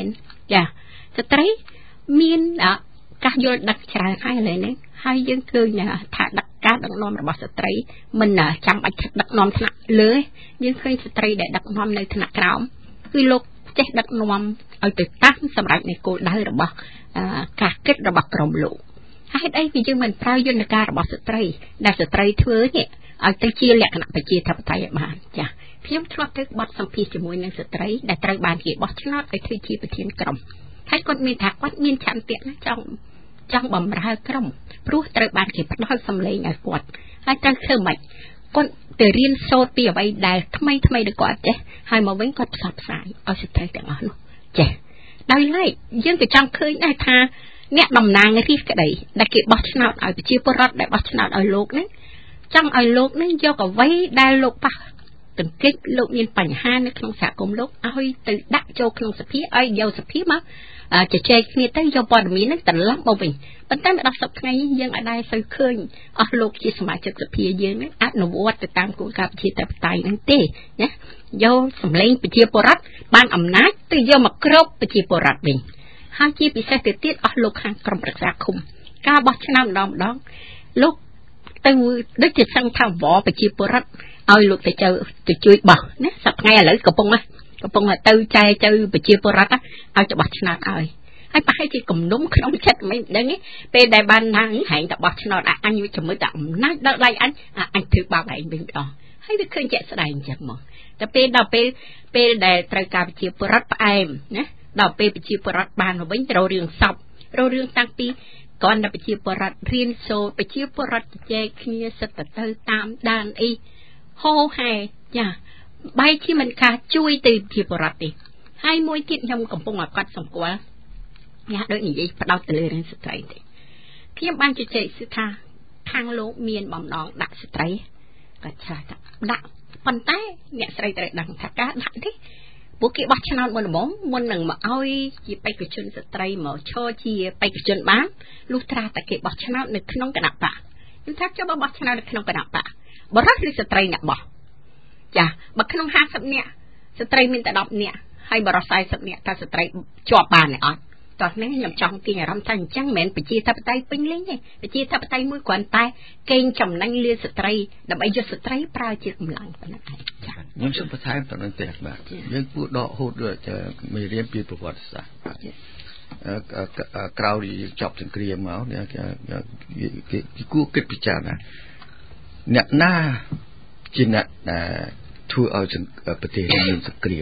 Speaker 1: ចាស្ត្រីមានការយល់ដឹកច្រើនហើយឥឡូវនេះហើយយើងឃើញថាដឹកការដឹកនាំរបស់ស្ត្រីមិនចាំបាច់ដឹកនាំថ្នាក់លើយើងឃើញស្ត្រីដែលដឹកនាំនៅថ្នាក់ក្រោមគឺលោកចេះដឹកនាំឲ្យទៅតាមសម្រាប់នៃគោលដៅរបស់ការគិតរបស់ក្រុមលោកហេតុអីគឺយើងមិនប្រើយន្តការរបស់ស្ត្រីដែលស្ត្រីធ្វើនេះឲ្យទៅជាលក្ខណៈប្រជាធិបតេយ្យបានចា៎ខ្ញុំធ្លាប់ទៅបទសម្ភាសន៍ជាមួយនឹងស្ត្រីដែលត្រូវបានគេបោះឆ្នោតឲ្យធ្វើជាប្រធានក្រុមហើយគាត់មានថាគាត់មានឆន្ទៈណាចង់ចង់បំរើក្រុមព្រោះត្រូវបានគេផ្ដល់សម្លេងឲ្យគាត់ហើយត្រូវធ្វើម៉េចគាត់ទៅរៀនសូត្រពីអ្វីដែលថ្មីថ្មីដែលគាត់ចេះហើយមកវិញគាត់ផ្សព្វផ្សាយឲ្យស្ត្រីទាំងអស់នោះចេះដោយឡែកយើងក៏ចង់ឃើញដែរថាអ្នកតំណាងរាស្ត្រក្តីដែលគេបោះឆ្នោតឲ្យប្រជាពលរដ្ឋដែលបោះឆ្នោតឲ្យលោកនេះចង់ឲ្យលោកនេះយកអ្វីដែលលោកប៉ះទង្គិចលោកមានបញ្ហានៅក្នុងសហគមន៍លោកឲ្យទៅដាក់ចូលក្នុងសភាឲ្យយកសភាមកជជែកគ្នាទៅយកព័ត៌មានហ្នឹងត្រឡប់មកវិញប៉ុន្តែមកដល់សប្តាហ៍ថ្ងៃយើងអាចដែរទៅឃើញអស់លោកជាសមាជិកសភាយើងហ្នឹងអនុវត្តទៅតាមគោលការណ៍ប្រជាធិបតេយ្យហ្នឹងទេណាយកសម្លេងប្រជាពលរដ្ឋបានអំណាចទៅយកមកគ្របប្រជាពលរដ្ឋវិញហើយជាពិសេសទៅទៀតអស់លោកខាងក្រុមប្រឹក្សាឃុំការបោះឆ្នោតម្ដងម្ដងលោកទៅដូចជាសង្ឃថាវប្រជាពលរដ្ឋឲ្យលោកទៅទៅជួយបោះណាសប្តាហ៍ថ្ងៃឥឡូវកំពុងកំពុងទៅចែកទៅប្រជាពលរដ្ឋឲ្យទៅបោះឆ្នោតឲ្យហើយប្រហែលជាគំនុំក្នុងចិត្តមិនដឹងទេពេលដែលបានណាងហែងទៅបោះឆ្នោតអញជាមួយតែអំណាចដល់ដៃអញអញធ្វើបាបឯងវិញអស់ហើយវាឃើញជាក់ស្ដែងអញ្ចឹងមកតែពេលដល់ពេលពេលដែលត្រូវការប្រជាពលរដ្ឋផ្អែមណាដល់ពេលប្រជាពលរដ្ឋបានមកវិញទៅររឿងសពររឿងតាំងពីគ្រាន់តែប្រជាពលរដ្ឋរៀនសូត្រប្រជាពលរដ្ឋជជែកគ្នាសិតទៅតាមដានអីហោហែចាបែរជាមិនការជួយទៅប្រជាពលរដ្ឋទេហើយមួយទៀតខ្ញុំកំពុងឲ្យកត់សម្គាល់ញ៉ាដូចនិយាយផ្ដោតទៅលើរឿងស្ត្រីទេខ្ញុំបានជជែកសិថាខាងលោកមានបំណងដាក់ស្ត្រីក៏ឆ្លើយថាដាក់ប៉ុន្តែអ្នកស្រីត្រូវដឹងថាការដាក់ទេពួកគេបោះឆ្នោតមុនដំបូងមុននឹងមកឲ្យជាបេក្ខជនស្ត្រីមកឈរជាបេក្ខជនបានលុះត្រាតែគេបោះឆ្នោតនៅក្នុងគណៈបកខ្ញុំថាចុះបោះឆ្នោតនៅក្នុងគណៈបកបរិសុទ្ធឬស្ត្រីអ្នកបោះចាបើក្នុងห้าสิบនាក់ស្ត្រីមានតែដប់នាក់ហើយបរិសុទ្ធสี่สิบនាក់ថាស្ត្រីជាប់បានទេអត់តោះនេះខ្ញុំចង់ទាញអារម្មណ៍ថាអញ្ចឹងមិនមែនប្រជាធិបតេយ្យពេញលេញទេប្រជាធិបតេយ្យមួយគ្រាន់តែកេងចំណេញលើស្ត្រីដើម្បីយកស្ត្រីប្រើជាកម្លាំងប៉ុណ្ណឹងឯងចា
Speaker 4: ខ្ញុំសូមបន្ថែមទៅនឹងទេបាទយើងគួរដកហូតទៅមេរៀនពីប្រវត្តិសាស្ត្រក្រោយចប់សង្គ្រាមមកគេគួរគិតពិចារណាអ្នកណាជាអ្នកដែលធ្វើឲ្យប្រទេសមានសង្គ្រាម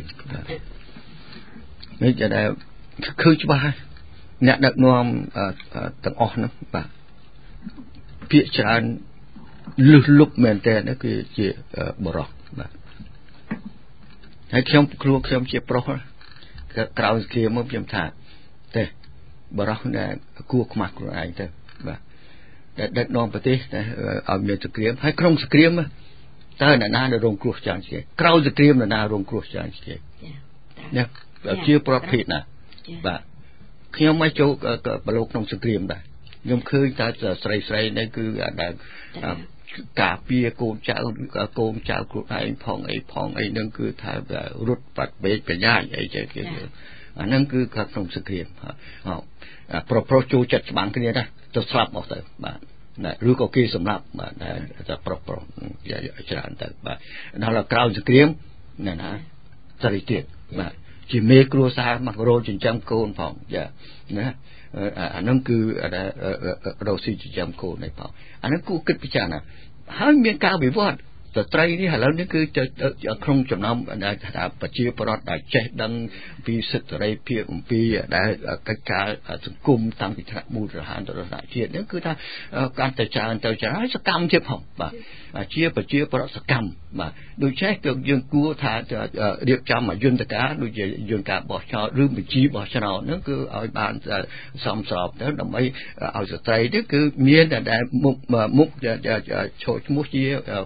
Speaker 4: នេះจะได้ឃើញច្បាស់អ្នកដឹកនាំទាំងអស់ហ្នឹងបាទភាគច្រើនលឹះលុបមែនតើគឺជាបរិសុទ្ធបាទហើយខ្ញុំគ្រូខ្ញុំជាប្រុសក្រៅសង្គ្រាមមកខ្ញុំថាទេបរិសុទ្ធដែលគួរខ្មាស់ខ្លួនឯងទៅបាទដែលដឹកនាំប្រទេសតែឲ្យមានសង្គ្រាមហើយក្នុងសង្គ្រាមតើអ្នកណាដែលរងគ្រោះច្រើនជាងក្រៅសង្គ្រាមអ្នកណារងគ្រោះច្រើនជាងណាជាប្រភេទណាបាទខ្ញុំមកចូលប្រឡូកក្នុងសង្គ្រាមដែរខ្ញុំឃើញតែស្រីស្រីនេះគឺដែលការពារកូនចៅកូនចៅខ្លួនឯងផងអីផងអីហ្នឹងគឺថារត់បាត់ពេកបញ្ញាអីចេះគេអាហ្នឹងគឺក្នុងសង្គ្រាមប្រប្រុសចូលចិត្តច្បាំងគ្នាណាទៅស្លាប់អស់ទៅបាទឬក៏គេសម្លាប់បាទតែប្រុសប្រុសច្រើនទៅបាទដល់ក្រោយសង្គ្រាមណាណាស្រីទៀតបាទជាមេគ្រួសារមករោចិញ្ចឹមកូនផងចាណាអាហ្នឹងគឺរកស៊ីចិញ្ចឹមកូននេះផងអាហ្នឹងគួរគិតពិចារណាហើយមានការវិវត្តស្ត្រីនេះឥឡូវនេះគឺក្នុងចំណោមថាប្រជាពលរដ្ឋដែលចេះដឹងពីសិទ្ធិសេរីភាពអំពីដែលកិច្ចការសង្គមតាំងពីថ្នាក់មូលដ្ឋានទៅដល់ថ្នាក់ជាតិនេះគឺថាការទៅច្រើនទៅច្រើនហើយសកម្មជាផងបាទជាប្រជាពលរដ្ឋសកម្មបាទដូច្នេះគឺយើងគួរថារៀបចំយន្តការដូចជាយន្តការបោះឆ្នោតឬបញ្ជីបោះឆ្នោតហ្នឹងគឺឲ្យបានសមស្របទៅដើម្បីឲ្យស្ត្រីនេះគឺមានតែមុខមុខឈរឈ្មោះជាបេក្ខជន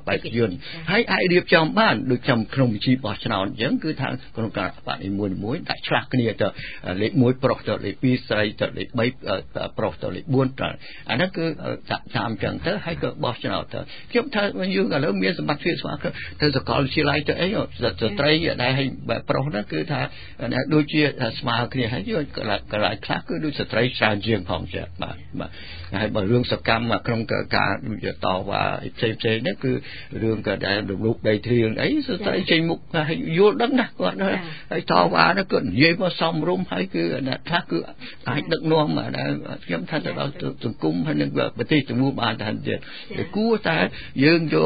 Speaker 4: ហើយអាចរៀបចំបានដូចចំក្នុងវិធីបោះឆ្នោតអញ្ចឹងគឺថាក្នុងការបដិមួយមួយដាក់ឆ្លាស់គ្នាទៅលេខមួយប្រុសទៅលេខពីរស្រីទៅលេខបីប្រុសទៅលេខបួនទៅអានោះគឺតាមអញ្ចឹងទៅហើយក៏បោះឆ្នោតទៅខ្ញុំថាយើងឥឡូវមានសមត្ថភាពស្មើទៅសកលវិទ្យាល័យទៅអីស្ត្រីដែលឲ្យប្រុសហ្នឹងគឺថាដូចជាស្មើគ្នាហើយយើងកន្លែងខ្លះគឺដូចស្ត្រីច្រើនជាងផងចា៎បាទបាទហើយបើរឿងសកម្មក្នុងការដូចតវ៉ាផ្សេងផ្សេងហ្នឹងគឺរឿងក៏ដែលរំលោភដីធ្លីអីស្ត្រីចេញមុខហើយយល់ដឹងណាគាត់ហើយតវ៉ាហ្នឹងគាត់និយាយមកសំរុំហើយគឺខ្លះគឺអាចដឹកនាំខ្ញុំថាទៅដល់សង្គមហើយនឹងប្រទេសទាំងមូលបានតែទៀតគួរតែយើងយក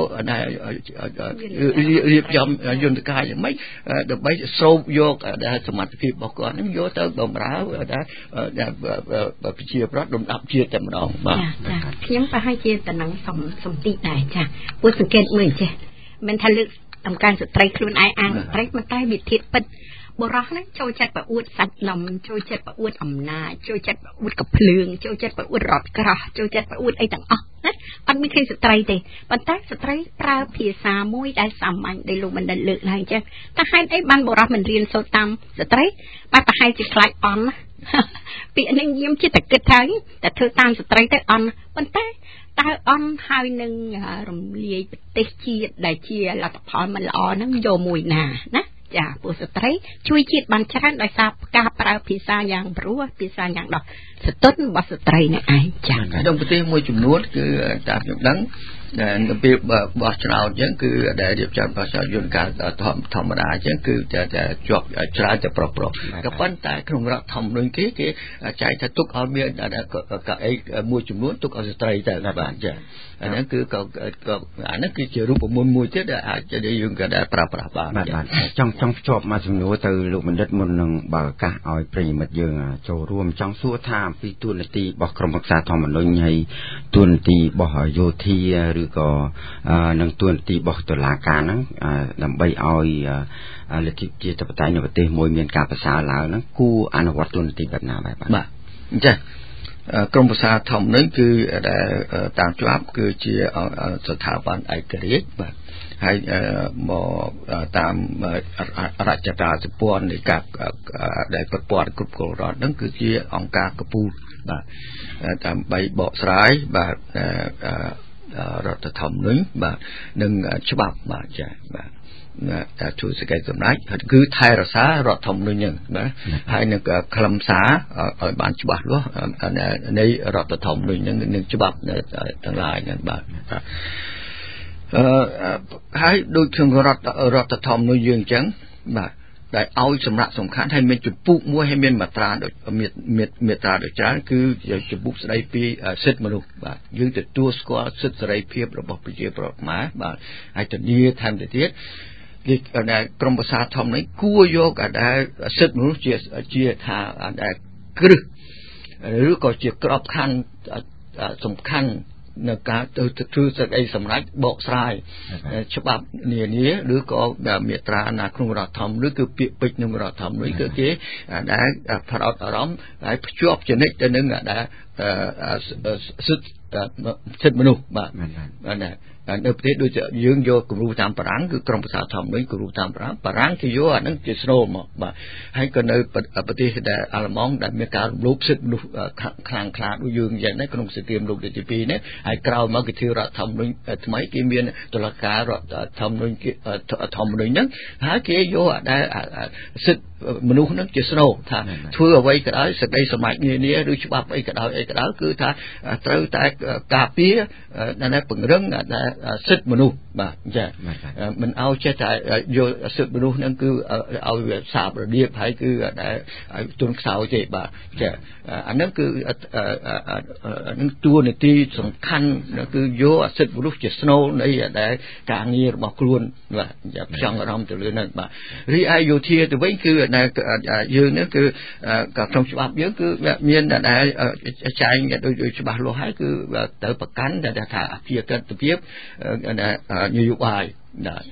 Speaker 4: រៀបចំយន្តការយ៉ាងម៉េចដើម្បីស្រូបយកដែលសមត្ថភាពរបស់គាត់ហ្នឹងយកទៅបម្រើដែលប្រជាប្រដ្ឋលំដាប់ជាតិតែម្ដងបាទ
Speaker 1: ខ្ញុំប្រហែលជាតំណែងសំសំទីដែរចាពួកសង្កេតមើលចេះមិនថាលើកអំការស្ត្រីខ្លួនឯងអានស្ត្រីមិនតែវិធានពិតបរោះហ្នឹងចូលចិត្តប្រអួតសាច់ដុំចូលចិត្តប្រអួតអំណាចចូលចិត្តប្រអួតកំភ្លើងចូលចិត្តប្រអួតរត់ក្រោះចូលចិត្តប្រអួតអីទាំងអស់ណាអត់មានឃើញស្ត្រីទេប៉ុន្តែស្ត្រីប្រើភាសាមួយដែលសាមញ្ញដែលលោកបណ្ឌិតលើកឡើងចឹងតែហេតុអីបានបរោះមិនរៀនសូត្រតាមស្ត្រីបែបប្រហែលជាខ្លាចអន់ពាក្យនេះខ្ញុំជាតែគិតថាតែធ្វើតាមស្ត្រីទៅអន់ប៉ុន្តែតើអន់ហើយនឹងរំលាយប្រទេសជាតិដែលជាលទ្ធផលមិនល្អហ្នឹងយកមួយណាណាចាពួកស្ត្រីជួយជាតិបានច្រើនដោយសារការប្រើភាសាយ៉ាងព្រោះភាសាយ៉ាងដោះស្ទុនរបស់ស្ត្រីនេះឯងចា
Speaker 4: ក្នុងប្រទេសមួយចំនួនគឺតាមខ្ញុំដឹងដែលនៅពេលបោះឆ្នោតអញ្ចឹងគឺដែលរៀបចំបោះឆ្នោតយន្តការធម្មតាអញ្ចឹងគឺតែជាប់ច្រើនតែប្រុសប្រុសក៏ប៉ុន្តែក្នុងរដ្ឋធម្មនុញ្ញគេគេចែកថាទុកឲ្យមានកៅអីមួយចំនួនទុកឲ្យស្ត្រីទៅបាទចាអាហ្នឹងគឺក៏អាហ្នឹងគឺជារូបមន្តមួយទៀតដែលអាចយើងក៏ដែលប្រើប្រាស់បាន
Speaker 3: បាទបាទចង់ចង់ភ្ជាប់មកសំណួរទៅលោកបណ្ឌិតមុននឹងបើឱកាសឲ្យប្រិយមិត្តយើងចូលរួមចង់សួរថាអំពីទួនាទីរបស់ក្រុមប្រឹក្សាធម្មនុញ្ញហើយទួនាទីរបស់យោធាឬក៏នឹងទួនាទីរបស់តុលាការហ្នឹងដើម្បីឲ្យលទ្ធិជាតិបតៃនៅប្រទេសមួយមានការប្រសើរឡើងហ្នឹងគួរអនុវត្តទួនាទីបែបណាបែប
Speaker 4: បាទអញ្ចឹងក្រមប្រឹក្សាធម្មនុញ្ញគឺដែលតាមច្បាប់គឺជាស្ថាប័នឯករាជ្យបាទហើយមកតាមរចនាសម្ព័ន្ធនៃការដែលប្រព័ន្ធគ្រប់គ្រងរដ្ឋហ្នឹងគឺជាអង្គការកពូលបាទដើម្បីបកស្រាយបាទរដ្ឋធម្មនុញ្ញបាទនិងច្បាប់បាទចាបាទតែជួយសេចក្តីសម្រេចគឺថែរក្សារដ្ឋធម្មនុញ្ញហ្នឹងបាទហើយនឹងខ្លឹមសារឲ្យបានច្បាស់លាស់នៃរដ្ឋធម្មនុញ្ញហ្នឹងនឹងច្បាប់ទាំងឡាយហ្នឹងបាទអឺហើយដូចក្នុងរដ្ឋរដ្ឋធម្មនុញ្ញយើងអញ្ចឹងបាទដែលឲ្យសម្រាប់សំខាន់ហើយមានជំពូកមួយហើយមានមាត្រាដូចមាត្រាដូចច្រើនគឺជំពូកស្ដីពីសិទ្ធិមនុស្សបាទយើងទទួលស្គាល់សិទ្ធិសេរីភាពរបស់ប្រជាពលរដ្ឋខ្មែរបាទហើយធានាថែមទៅទៀតគេដែលក្រមប្រឹក្សាធម្មនុញ្ញគួរយកដែលសិទ្ធិមនុស្សជាជាថាដែលគ្រឹះឬក៏ជាក្របខ័ណ្ឌសំខាន់នៅការទៅធ្វើសេចក្តីសម្រេចបកស្រាយច្បាប់នានាឬក៏មាត្រាណាក្នុងរដ្ឋធម្មនុញ្ញគឺពាក្យពេចន៍ក្នុងរដ្ឋធម្មនុញ្ញគឺគេដែលផ្ដោតអារម្មណ៍ហើយភ្ជាប់ចនិចទៅនឹងដែលសិទ្ធិសិទ្ធិមនុស្សបាទណានៅប្រទេសដូចយើងយកគំរូតាមបារាំងគឺក្រមប្រឹក្សាធម្មនុញ្ញគំរូតាមបារាំងបារាំងគេយកអានឹងជាស្នូលមកបាទហើយក៏នៅប្រទេសដែលអាល្លឺម៉ង់ដែលមានការរំលោភសិទ្ធិមនុស្សខ្លាំងក្លាដូចយើងយ៉ាងនេះក្នុងសង្គ្រាមលោកទីពីរនេះហើយក្រោយមកគេធ្វើរដ្ឋធម្មនុញ្ញថ្មីគេមានតុលាការរដ្ឋធម្មនុញ្ញធម្មនុញ្ញហ្នឹងហើយគេយកដែលសិទ្ធិមនុស្សហ្នឹងជាស្នូលថាធ្វើអ្វីក៏ដោយសេចក្តីសម្រេចនានាឬច្បាប់អីក៏ដោយអីក៏ដោយគឺថាត្រូវតែការពារដែលពង្រឹងសិទ្ធិមនុស្សបាទចាមិនឲ្យចេះតែយកសិទ្ធិមនុស្សហ្នឹងគឺឲ្យវាសាបរបៀបហើយគឺដែលឲ្យទុនខ្សោយទេបាទចាអាហ្នឹងគឺនឹងតួនាទីសំខាន់គឺយកសិទ្ធិមនុស្សជាស្នូលនៃដែលការងាររបស់ខ្លួនបាទផ្ចង់អារម្មណ៍ទៅលើហ្នឹងបាទរីឯយោធាទៅវិញគឺយើងនេះគឺក្នុងច្បាប់យើងគឺមានដែលចែងដោយច្បាស់លាស់ហើយគឺទៅប្រកាន់ដែលថាអភិក្រិតភាពនយោបាយណា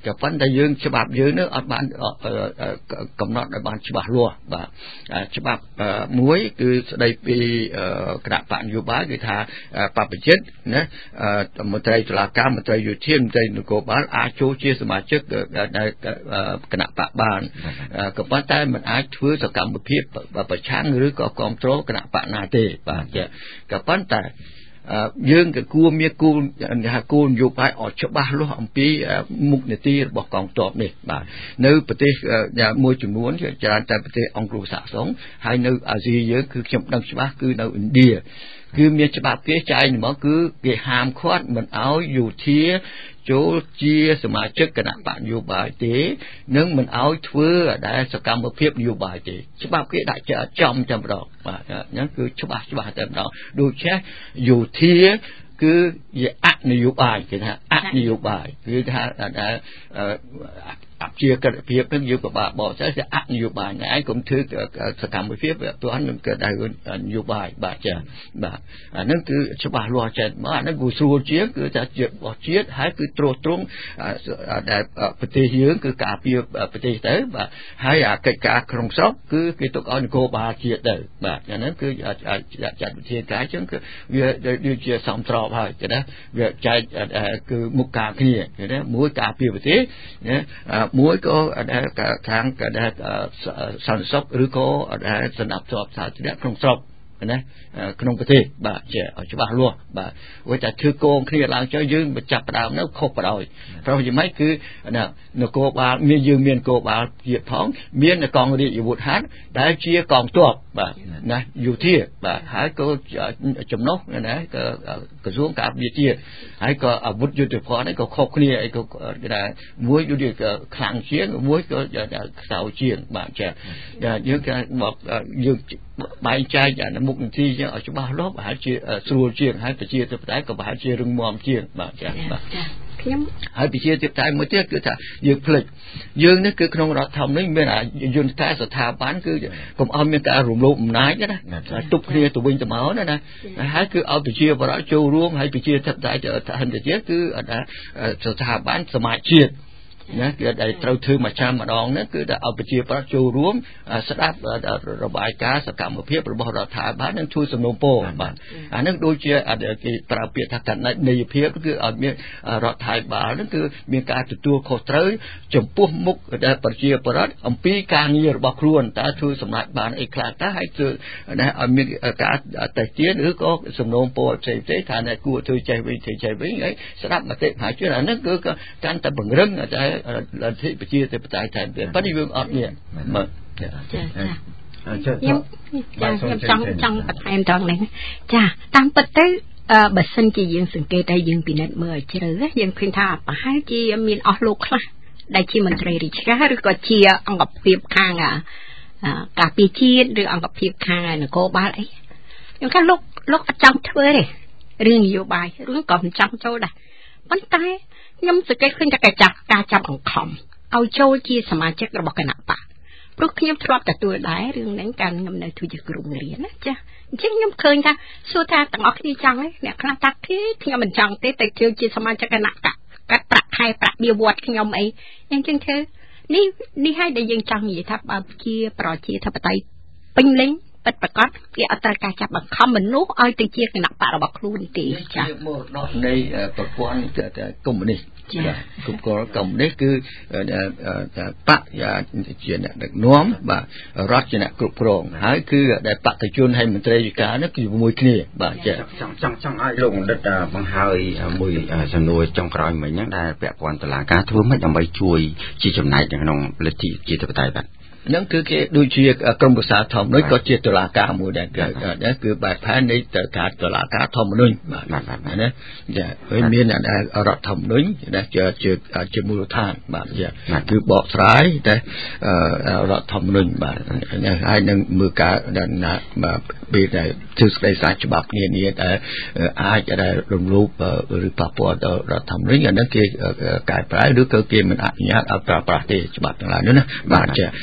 Speaker 4: ក៏ប៉ុន្តែយើងច្បាប់យើងនឹងអត់បានកំណត់ឲ្យបានច្បាស់លាស់បាទច្បាប់មួយគឺស្ដីពីគណៈបកនយោបាយគឺថាបព្វជិតណាមន្ត្រីតុលាការមន្ត្រីយោធាមន្ត្រីនគរបាលអាចចូលជាសមាជិកដែលគណៈបកបានក៏ប៉ុន្តែមិនអាចធ្វើសកម្មភាពប្រឆាំងឬក៏គ្រប់គ្រងគណៈបកណាទេបាទក៏ប៉ុន្តែយើងក៏គួរមានគោលគោលនយោបាយឲ្យច្បាស់លាស់អំពីមុខនីតិរបស់កងទ័ពនេះបាទនៅប្រទេសមួយចំនួនជាច្រើនតែប្រទេសអង្គរសាសន៍ហើយនៅអាស៊ីយើងគឺខ្ញុំដឹងច្បាស់គឺនៅឥណ្ឌាគឺមានច្បាប់គេចែងហ្មងគឺគេហាមឃាត់មិនឲ្យយោធាចូលជាសមាជិកគណៈបកនយោបាយទេនិងមិនឲ្យធ្វើដែលសកម្មភាពនយោបាយទេច្បាប់គេដាក់ចំតែម្ដងបាទហ្នឹងគឺច្បាស់ច្បាស់តែម្ដងដូចជាយោធាគឺជាអនយោបាយគេថាអនយោបាយគឺថាដែលអព្យាក្រឹតភាពនឹងយើងពិបាកបកស្រាយជាអនយោបាយឯងកុំធ្វើសកម្មភាពទាន់នឹងកើតឲ្យនយោបាយបាទចាបាទអានឹងគឺច្បាស់លាស់ចេះមកអានឹងគឺស្រួលជាងគឺថាជារបស់ជាតិហើយគឺត្រួសត្រងដែលប្រទេសយើងគឺការពារប្រទេសទៅបាទហើយអាកិច្ចការក្នុងស្រុកគឺគេទុកឲ្យនគរបាលជាតិទៅបាទអានឹងគឺចាត់វិធានការចឹងគឺវាដូចជាសំស្របហើយគេណាវាចែកគឺមុខការគ្នាគេណាមួយការពារប្រទេសណាមួយក៏ខាងក៏ដែលសន្តិសុខឬក៏ដែលសណ្ដាប់ធ្នាប់សាធារណៈក្នុងស្រុកណាក្នុងប្រទេសបាទជាច្បាស់លាស់បាទវាតែធ្វើកងគ្នាឡើងចុះយើងបញ្ចាប់ផ្ដើមនៅខុសបដ ாய் ព្រោះយ៉ាងម៉េចគឺនគរបាលមានយើងមានកោបាលទៀតផងមានកងរាជអាវុធហត្ថដែលជាកងទ័ពបាទណាយោធាបាទហើយក៏ចំណុះណាក៏ក្រសួងការពារជាតិហើយក៏អាវុធយុទ្ធភ័ណ្ឌនេះក៏ខុសគ្នាអីក៏ដែរមួយយុទ្ធខ្លាំងជាងមួយក៏ខ្សោយជាងបាទចាយើងគេមកយើងបែងចែកអាមុខនីតិយើងឲ្យច្បាស់លាស់ប្រហែលជាស្រួលជាងហើយប្រជាធិបតេយ្យក៏ប្រហែលជារឹងមាំជាងបាទចាបាទខ្ញុំហើយប្រជាធិបតេយ្យមួយទៀតគឺថាយើងភ្លេចយើងនេះគឺក្នុងរដ្ឋធម្មនុញ្ញមានយន្តការស្ថាប័នគឺកុំឲ្យមានការរំលោភអំណាចណាទប់គ្នាទៅវិញទៅមកណាណាហើយគឺឲ្យប្រជាបរតចូលរួមហើយប្រជាធិបតេយ្យហិនទៀតគឺស្ថាប័នសមាជជាតិណាគឺដែលត្រូវធ្វើមួយឆ្នាំម្ដងហ្នឹងគឺតែឲ្យប្រជាប្រដ្ឋចូលរួមស្ដាប់របាយការណ៍សកម្មភាពរបស់រដ្ឋាភិបាលនិងជួយសំណូមពរបាទអាហ្នឹងដូចជាគេប្រើពាក្យថាកណន័យភាពគឺឲ្យមានរដ្ឋាភិបាលហ្នឹងគឺមានការទទួលខុសត្រូវចំពោះមុខដែលប្រជាប្រដ្ឋអំពីការងាររបស់ខ្លួនតើធ្វើសម្រាប់បានអីខ្លះតើហើយធ្វើណាឲ្យមានការតេស្តទៀតឬក៏សំណូមពរផ្សេងៗថាអ្នកគួរធ្វើចេះវិញធ្វើចេះវិញហើយស្ដាប់មតិមហាជនអាហ្នឹងគឺកាន់តែបង្រឹងតែលទ្ធិប្រជាធិបតេយ្យថែមទៀតប៉ុន្តែយើងអត់មានបាទចាចា
Speaker 1: ខ្ញុំខ្ញុំចង់ចង់បន្ថែមត្រង់នេះចាតាមពិតទៅបើសិនជាយើងសង្កេតហើយយើងពិនិត្យមើលឲ្យជ្រៅយើងឃើញថាប្រហែលជាមានអស់លោកខ្លះដែលជាមន្ត្រីរាជការឬក៏ជាអង្គភាពខាងការពារជាតិឬអង្គភាពខាងនគរបាលអីខ្ញុំថាលោកលោកអត់ចង់ធ្វើទេរឿងនយោបាយរឿងក៏មិនចង់ចូលដែរប៉ុន្តែខ្ញុំសង្កេតឃើញតែការចាប់ការចាប់អង្ខំឲ្យចូលជាសមាជិករបស់គណៈបកព្រោះខ្ញុំធ្លាប់ទទួលដែររឿងហ្នឹងកាលខ្ញុំនៅធ្វើជាគ្រូបង្រៀនណាចាអញ្ចឹងខ្ញុំឃើញថាសួរថាទាំងអស់គ្នាចង់ទេអ្នកខ្លះថាខ្ញុំមិនចង់ទេតែចូលជាសមាជិកគណៈបកកាត់ប្រាក់ខែប្រាក់បៀវត្តខ្ញុំអីអញ្ចឹងធ្វើនេះនេះឲ្យដែលយើងចង់និយាយថាបើជាប្រជាធិបតេយ្យពេញលេញពិតប្រាកដគេអត់ត្រូវការចាប់បង្ខំមនុស្សឲ្យទៅជាគណៈបករបស់ខ្លួនទេ
Speaker 4: ចា៎មរតកនៃប្រព័ន្ធកុម្មុយនីសចា៎គមករកុម្មុយនីសគឺបកជាអ្នកដឹកនាំបាទរដ្ឋជាអ្នកគ្រប់គ្រងហើយគឺដែលបកជនហើយមន្ត្រីរាជការនេះគឺជាមួយគ្នាបាទចា៎
Speaker 3: ចង់ចង់ចង់ឲ្យលោកបណ្ឌិតបង្ហើយមួយសំណួរចុងក្រោយមិញហ្នឹងដែលពាក់ព័ន្ធតុលាការធ្វើម៉េចដើម្បីជួយជាចំណែកក្នុងលទ្ធិជាធិបតេយ្យបាទ
Speaker 4: ហ្នឹងគឺគេដូចជាក្រមប្រសាធម្មនុញ្ញក៏ជាតុលាការមួយដែរគឺបែបផែននៃការតុលាការធម្មនុញ្ញបាទណាចាហើយមានរដ្ឋធម្មនុញ្ញដែលជាជាមូលដ្ឋានបាទចាគឺបកស្រាយតែរដ្ឋធម្មនុញ្ញបាទហើយនឹងមើលការណាបាទពេលដែលធ្វើស្ដីស្រាយច្បាប់នានាដែលអាចដែលរំលោភឬប៉ះពាល់ដល់រដ្ឋធម្មនុញ្ញអានឹងគេកែប្រែឬក៏គេមិនអនុញ្ញាតឲ្យប្រើប្រាស់ទេច្បាប់ទាំងឡាយនោះណាបាទចា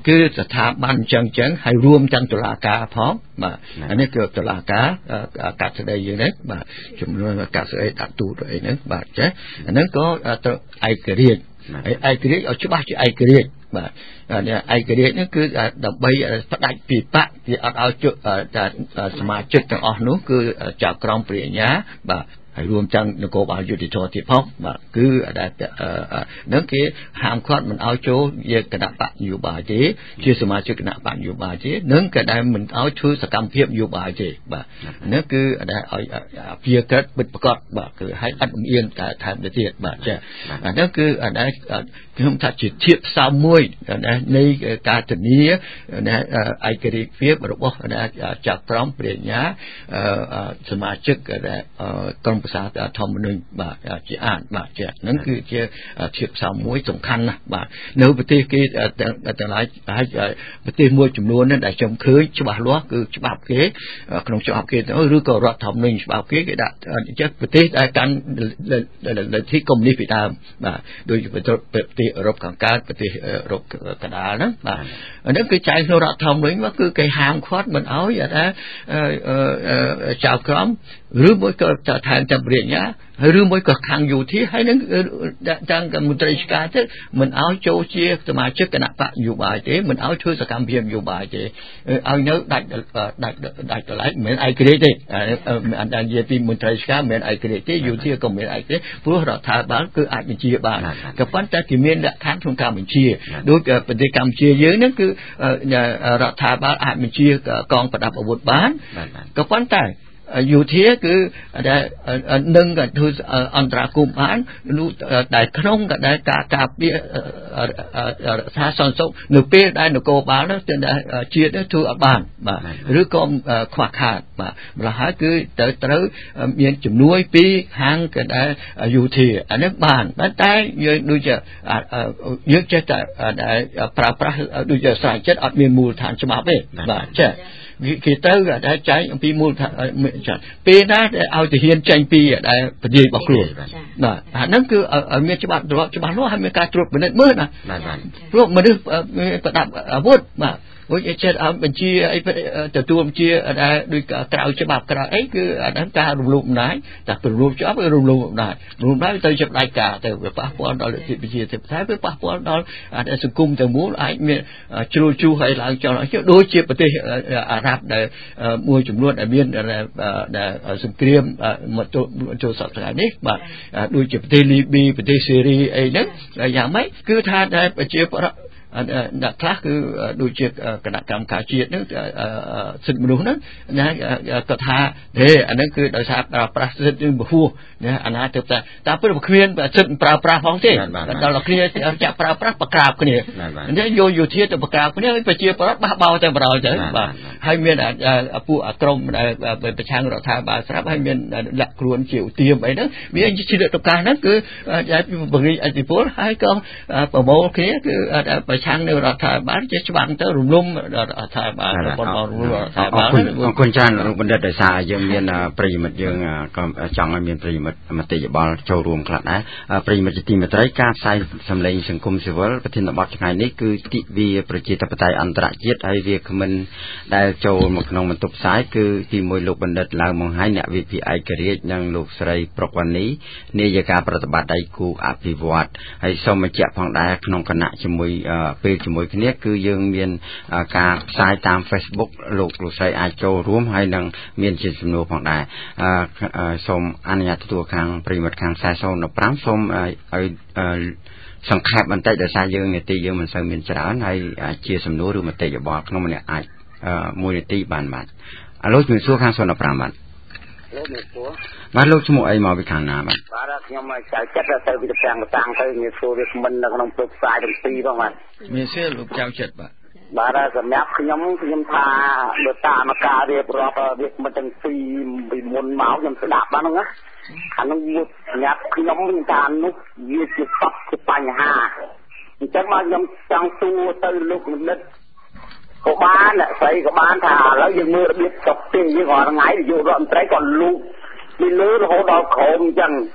Speaker 4: គឺស្ថាប័នអញ្ចឹងអញ្ចឹងហើយរួមទាំងតុលាការផងបាទអានេះគឺតុលាការកាត់ស្ដីយើងនេះបាទចំនួនកាត់ស្ដីដាក់ទូតអីហ្នឹងបាទចេះអាហ្នឹងក៏ត្រូវឯករាជ្យហើយឯករាជ្យឲ្យច្បាស់ជាឯករាជ្យបាទឯករាជ្យនេះគឺដើម្បីផ្ដាច់ពីបកវាអត់ឲ្យសមាជិកទាំងអស់នោះគឺចៅក្រមព្រះអាជ្ញាបាទហើយរួមទាំងនគរបាលយុតិធម៌ទៀតផងបាទគឺដែលនឹងគេហាមឃាត់មិនឲ្យចូលជាគណៈបកនយោបាយទេជាសមាជិកគណៈបកនយោបាយទេនឹងក៏ដែលមិនឲ្យធ្វើសកម្មភាពនយោបាយទេបាទនេះគឺដែលឲ្យភាក្រិតបិទប្រកបបាទគឺឲ្យអត់លំអៀងតែថែមទៅទៀតបាទចាអានេះគឺដែលខ្ញុំថាជាធៀបផ្សំមួយនៃការធានាឯករាជ្យភាពរបស់ចៅក្រមព្រះអាជ្ញាសមាជិកក្រុមប្រឹក្សាធម្មនុញ្ញបាទជាអាចបាទជាហ្នឹងគឺជាធៀបផ្សំមួយសំខាន់ណាស់បាទនៅប្រទេសគេទាំងឡាយប្រទេសមួយចំនួនដែលខ្ញុំឃើញច្បាស់លាស់គឺច្បាប់គេក្នុងច្បាប់គេឬក៏រដ្ឋធម្មនុញ្ញច្បាប់គេគេដាក់អញ្ចឹងប្រទេសដែលកាន់លទ្ធិកុម្មុយនីសពីដើមបាទដូចប្រទេសអឺរ៉ុបខាងកើតប្រទេសអឺរ៉ុបកណ្ដាលហ្នឹងបាទអានេះគឺចែងក្នុងរដ្ឋធម្មនុញ្ញមកគឺគេហាមឃាត់មិនឲ្យថាចៅក្រមឬមួយក៏ថែមទាំងព្រះញ្ញាឬមួយក៏ខាងយោធាហើយនឹងទាំងមន្ត្រីរាជការទៅមិនឲ្យចូលជាសមាជិកគណៈបកនយោបាយទេមិនឲ្យធ្វើសកម្មភាពនយោបាយទេឲ្យនៅដាច់ដាច់ដាច់កន្លែងមិនឯករាជ្យទេអន្តរជាតិពីមន្ត្រីរាជការមិនឯករាជ្យទេយោធាក៏មិនឯករាជ្យព្រោះរដ្ឋាភិបាលគឺអាចបញ្ជាបានក៏ប៉ុន្តែគេមានលក្ខខណ្ឌក្នុងការបញ្ជាដូចប្រទេសកម្ពុជាយើងហ្នឹងគឺរដ្ឋាភិបាលអាចបញ្ជាកងប្រដាប់អាវុធបានក៏ប៉ុន្តែយោធាគឺដែលនឹងធ្វើអន្តរាគមន៍បាននោះដែលក្នុងដែលការការពាររដ្ឋាសន្តិសុខនៅពេលដែលនគរបាលនោះជាតិធ្វើអត់បានបាទឬក៏ខ្វះខាតបាទម្ល៉េះហើយគឺត្រូវត្រូវមានជំនួយពីខាងកដែលយោធាអានេះបានតែយើងដូចជាយើងចេះតែប្រើប្រាស់ដូចជាស្រេចចិត្តអត់មានមូលដ្ឋានច្បាប់ទេបាទចេះគេទៅតែចែកអំពីមូលដ្ឋានពេលណាដែលឲ្យទាហានចេញពីដែលប្រទេសរបស់ខ្លួនបាទអាហ្នឹងគឺឲ្យមានច្បាប់ច្បាប់ច្បាស់លាស់ហើយមានការត្រួតពិនិត្យមើលណាព្រោះមនុស្សប្រដាប់អាវុធបាទដូចចេះឲ្យបញ្ជាអីទទួលបញ្ជាដែលដូចក្រៅច្បាប់ក្រៅអីគឺអាហ្នឹងការរំលោភអំណាចតែរំលោភច្បាប់គឺរំលោភអំណាចរំលោភអំណាចទៅជាផ្ដាច់ការទៅវាប៉ះពាល់ដល់លទ្ធិប្រជាធិបតេយ្យវាប៉ះពាល់ដល់សង្គមទាំងមូលអាចមានជ្រុលជួសឲ្យឡើងចុះដូចជាប្រទេសអារ៉ាប់ដែលមួយចំនួនដែលមានដែលសង្គ្រាមមកចូលសប្តាហ៍នេះបាទដូចជាប្រទេសលីប៊ីប្រទេសសេរីអីហ្នឹងយ៉ាងម៉េចគឺថាដែលប្រជាប្រដ្ឋអ្នកខ្លះគឺដូចជាគណៈកម្មការជាតិហ្នឹងសិទ្ធិមនុស្សហ្នឹងណាគាត់ថាហេអាហ្នឹងគឺដោយសារប្រើប្រាស់សិទ្ធិនឹងពហុណាអាណាទៅតែតែព្រោះគ្មានសិទ្ធិប្រើប្រាស់ផងទេដល់គ្នាចាក់ប្រើប្រាស់បក្រាបគ្នាអញ្ចឹងយកយោធាទៅបក្រាបគ្នាឲ្យប្រជាប្រដ្ឋបះបោតែបរោទៅបាទហើយមានពួកអាក្រមដែលប្រឆាំងរដ្ឋាភិបាលស្រាប់ហើយមានលក្ខខ្លួនជាឧទាមអីហ្នឹងវាជាលទ្ធការហ្នឹងគឺបង្រៀនអធិពលហើយក៏ប្រមូលគ្នាគឺប្រឆាំងនៅរដ្ឋាភិបាលជាច្បាំងទៅរំលំរដ្ឋាភិបាលរបស់រដ្ឋាភិបាល
Speaker 3: អរគុណច្រើនលោកបណ្ឌិតដោយសារយើងមានប្រិយមិត្តយើងក៏ចង់ឲ្យមានប្រិយមិត្តមតិយោបល់ចូលរួមខ្លះដែរប្រិយមិត្តជាទីមេត្រីការផ្សាយសម្លេងសង្គមស៊ីវិលប្រធានបទថ្ងៃនេះគឺទិវាប្រជាធិបតេយ្យអន្តរជាតិហើយវាគ្មិនដែលចូលមកក្នុងបន្ទប់ផ្សាយគឺទីមួយលោកបណ្ឌិតឡើងមកហើយអ្នកវិភាគឯករាជ្យនិងលោកស្រីប្រុកវណ្ណីនាយិកាប្រតិបត្តិដៃគូអភិវឌ្ឍហើយសូមបញ្ជាក់ផងដែរក្នុងគណៈជាមួយពេលជាមួយគ្នាគឺយើងមានការផ្សាយតាម Facebook លោកលោកស្រីអាចចូលរួមហើយនឹងមានជាសំណួរផងដែរសូមអនុញ្ញាតទទួលខាងប្រិមិត្តខាងខ្សែសូមប្រាំសូមឲ្យសង្ខេបបន្តិចដោយសារយើងនាទីយើងមិនសូវមានច្រើនហើយជាសំណួរឬមតិយោបល់ក្នុងម្នាក់អាចមួយនាទីបានបាទឥឡូវជំរាបសួរខាងសូមប្រាំបាទ
Speaker 5: លោកជំរាបសួរ
Speaker 3: បាទលោកឈ្មោះអីមកពីខាងណាបាទ
Speaker 5: បាទខ្ញុំមកចៅចិត្តទៅពីតាំងតាំងទៅមានសួរវាមិននៅក្នុងព្រឹកផ្សាយទាំងពីរផងបាទ
Speaker 4: មានសួរលោកចៅចិត្តបាទ
Speaker 5: បាទសម្រាប់ខ្ញុំខ្ញុំថាបើតាមការរៀបរាប់វាមិនទាំងពីពីមុនមកខ្ញុំស្ដាប់បានហ្នឹងណាអានោះយកសម្រាប់ខ្ញុំខ្ញុំថានោះវាជាសពជាបញ្ហាអញ្ចឹងមកខ្ញុំចង់សួរទៅលោកបណ្ឌិតក៏បានអ្នកស្រីក៏បានថាឥឡូវយើងមើលរបៀបស្រុកទេយើងរាល់ថ្ងៃយករដ្ឋមន្ត្រីគាត់លូកពីលើរហូតដល់ក្រោមអញ្ចឹង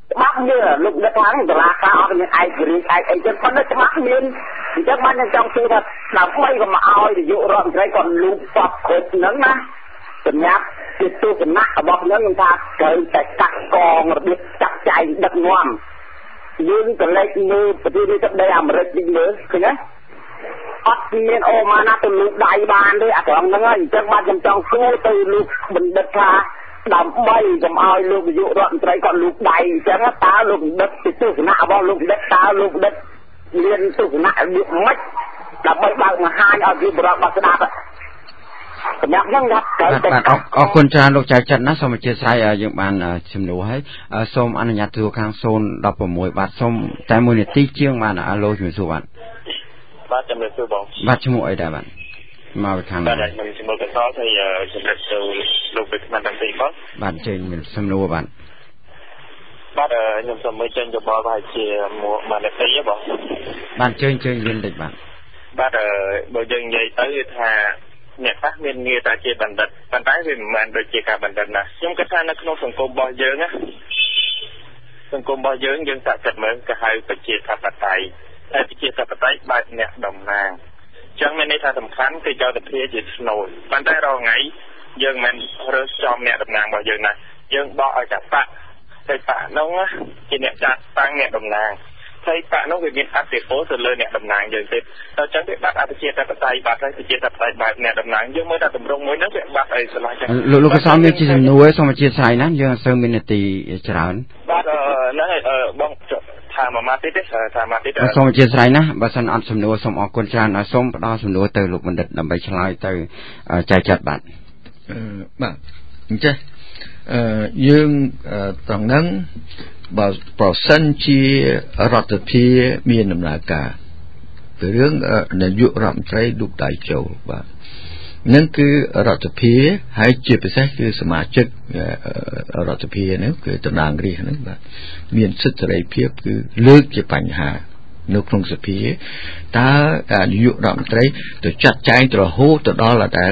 Speaker 5: ច្បាប់មានលោកដឹកខាងតឡាការអត់មានឯករាជ្យឯកអីចឹងប៉ុន្តែច្បាប់មានអញ្ចឹងបានខ្ញុំចង់ជឿថាដើម្បីកុំឲ្យនាយករដ្ឋមន្ត្រីគាត់លូកសពគ្រប់ហ្នឹងណាសម្រាប់ជាទស្សនៈរបស់ខ្ញុំខ្ញុំថាត្រូវតែកាត់កងរបៀបចាត់ចែងដឹកនាំយើងក៏លេចមើលប្រទេសនេះទៅដីអាមេរិកវិញមើលឃើញទេអត់មានអូម៉ាណាទៅលូកដៃបានទេអាត្រង់ហ្នឹងហើយអញ្ចឹងបានខ្ញុំចង់សួរទៅលោកបណ្ឌិតថាដើម្បីកុំឲ្យលោកនាយករដ្ឋមន្ត្រីគាត់លូកដៃអញ្ចឹងតើលោកបណ្ឌិតពីទស្សនៈរបស់លោកបណ្ឌិតតើលោកបណ្ឌិតមានទស្សនៈរបៀបម៉េចដើម្បីបើកមហាញឲ្យវាបរិបទស្ដាប់សម្រាប់ខ្ញុំថា
Speaker 3: បាទអរគុណច្រើនលោកចៅចិត្តណាសូមអធិស្ឋានយើងបានជំនួសហើយសូមអនុញ្ញាតទូខាងศูนย์ដប់ប្រាំមួយបាទសូមតែមួយនាទីជាងបានលោកជំនួសបាទ
Speaker 6: បាទជំរាបសួរបង
Speaker 3: បាទឈ្មោះអីដែរបាទមកខាង
Speaker 6: បាទខ្ញុំជំនួសកសលហើយជំរាបសួរលោកវិក្កាមទាំងពីរបង
Speaker 3: បាទជើញមានសំណួរបាទ
Speaker 6: បាទខ្ញុំសូមមើលចេញយោបល់ប្រហែលជាមកបានតែពីបង
Speaker 3: បាទជើញជើញមានតិចបាទ
Speaker 6: បាទបើយើងនិយាយទៅគឺថាអ្នកខ្លះមានងារតែជាបណ្ឌិតប៉ុន្តែវាមិនមែនដូចជាការបណ្ឌិតណាខ្ញុំគិតថានៅក្នុងសង្គមរបស់យើងណាសង្គមរបស់យើងយើងតែគិតមើលគេហៅប្រជាធិបតេយ្យតែប្រជាធិបតេយ្យបែបអ្នកតំណាងអញ្ចឹងមានន័យថាសំខាន់គឺយកទៅព្រាជាស្នូលប៉ុន្តែរាល់ថ្ងៃយើងមិនរើសចំអ្នកតំណាងរបស់យើងណាយើងបោះឲ្យតែបកតែបកនោះជាអ្នកចាត់តាំងអ្នកតំណាងហើយបកនោះវាមានអធិពលទៅលើអ្នកតំណាងយើងទេតែអញ្ចឹងវាបាត់អធិជាតបតៃបាត់ហើយប្រជាតបតៃបែបអ្នកតំណាងយើងមើលតែតម្រងមួយហ្នឹងវាបាត់អីឆ្លាស់ចឹង
Speaker 3: លោកលោកកសលមានជាសំណួរសូមអធិស្ឋានណាយើងអត់សូវមាននាទីច្រើន
Speaker 6: បាទហ្នឹងហើយបងថាមួយម៉ាត់ទៀតទេថាម៉ាត់ទៀត
Speaker 3: សូមអធិស្ឋានណាបើសិនអត់សំណួរសូមអរគុណច្រើនហើយសូមផ្ដល់សំណួរទៅលោកបណ្ឌិតដើម្បីឆ្លើយទៅចែកចាត់បាទ
Speaker 4: បាទអញ្ចឹងយើងត្រង់ហ្នឹងបើប្រសិនជារដ្ឋាភិបាលមានដំណើរការពីរឿងនាយករដ្ឋមន្ត្រីលោកដៃចូលបាទនឹងគឺរដ្ឋាភិបាលហើយជាពិសេសគឺសមាជិករដ្ឋាភិបាលហ្នឹងគឺតំណាងរាស្ត្រហ្នឹងបាទមានសិទ្ធិសេរីភាពគឺលើកជាបញ្ហានៅក្នុងសភាតើនាយករដ្ឋមន្ត្រីទៅចាត់ចែងរហូតទៅដល់ដែល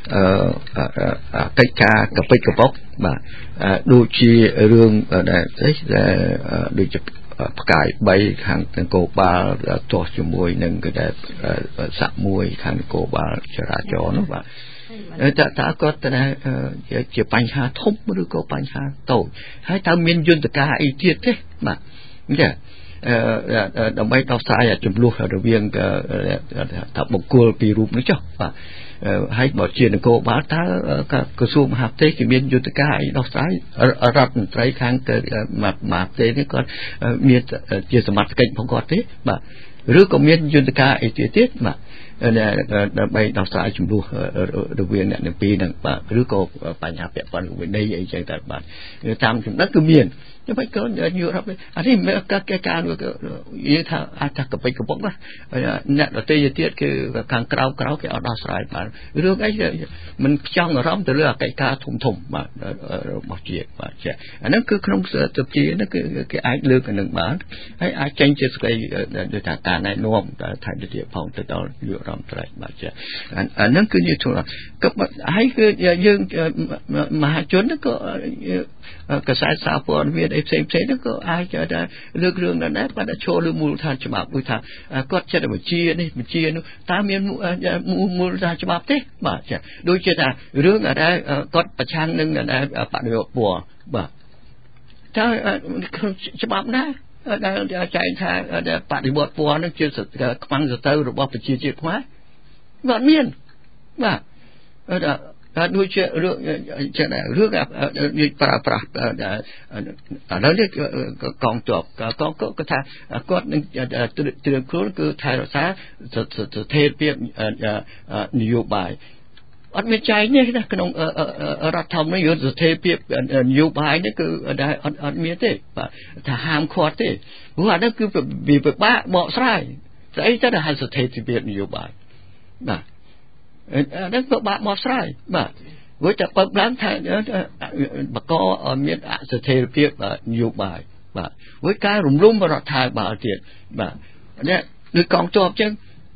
Speaker 4: កិច្ចការកពិចកបុកបាទដូចជារឿងដែលដូចជាផ្កាយបីខាងនគរបាលទាស់ជាមួយនឹងគេដែលសាក់មួយខាងនគរបាលចរាចរណ៍នោះបាទតើតើគាត់តែជាបញ្ហាធំឬក៏បញ្ហាតូចហើយតើមានយន្តការអីទៀតទេបាទអញ្ចឹងដើម្បីដោះស្រាយចំនួនរវាងថាបុគ្គលពីររូបនេះចុះបាទហើយបើជានគរបាលតើក្រសួងមហាផ្ទៃគេមានយន្តការអីដោះស្រាយរដ្ឋមន្ត្រីខាងមហាផ្ទៃនេះគាត់មានជាសមត្ថកិច្ចរបស់គាត់ទេបាទឬក៏មានយន្តការអីទៀតទៀតបាទដើម្បីដោះស្រាយចំនួនរវាងអ្នកទាំងពីរហ្នឹងបាទឬក៏បញ្ហាពាក់ព័ន្ធវិន័យអីចឹងតែបាទតាមចំណុចគឺមានតែក៏យុរ៉ុបអានេះមានការកែការយើងថាអាចថាកបិចកបុកណាអ្នកដទៃទៀតគឺខាងក្រៅក្រៅគេអត់ដោះស្រាយបានរឿងអីមិនខ្ចង់អារម្មណ៍ទៅលើអកិច្ចការធំធំបាទរបស់ជាតិបាទចាអាហ្នឹងគឺក្នុងសភាហ្នឹងគឺគេអាចលើកអានឹងបានហើយអាចចេញជាស្ដីដូចថាការណែនាំថៃទៀតផងទៅដល់យុរ៉ុបត្រេះបាទចាអាហ្នឹងគឺនិយាយទៅក៏ហើយគឺយើងមហាជនក៏កសែតសារព័ត៌មានអីផ្សេងផ្សេងហ្នឹងក៏អាចថាលើករឿងนั้นដែរគាត់ចូលលើមូលដ្ឋានច្បាប់ដូចថាគាត់ចិត្តវិជានេះវិជានោះតើមានមូលដ្ឋានច្បាប់ទេបាទចាដូចជាថារឿងដែលគាត់ប្រឆាំងនឹងដែលបដិវត្តពណ៌បាទតើច្បាប់ណាដែលចែងថាបដិវត្តពណ៌នឹងជាខ្មាំងសត្រូវរបស់ប្រជាជាតិខ្មែរបាទមានបាទតែដូចជារឿងចឹងដែររឿងនិយាយប្រើប្រាស់ឥឡូវនេះកងទ័ពកងទ័ពគាត់ថាគាត់នឹងត្រៀមខ្លួនគឺថែរក្សាស្ថិរភាពនយោបាយអត់មានចែងនេះណាក្នុងរដ្ឋធម្មនុញ្ញស្ថិរភាពនយោបាយនេះគឺដែលអត់អត់មានទេបាទថាហាមឃាត់ទេព្រោះអានោះគឺវាពិបាកបកស្រាយស្អីទៅដែលហៅស្ថិរភាពនយោបាយបាទអានេះក៏បាក់បោះស្រាយបាទវាតែបើឡើងថាបកមានអស្ថិរភាពនយោបាយបាទវាការរំលំរដ្ឋាភិបាលទៀតបាទនេះដូចកងទ័ពអញ្ចឹង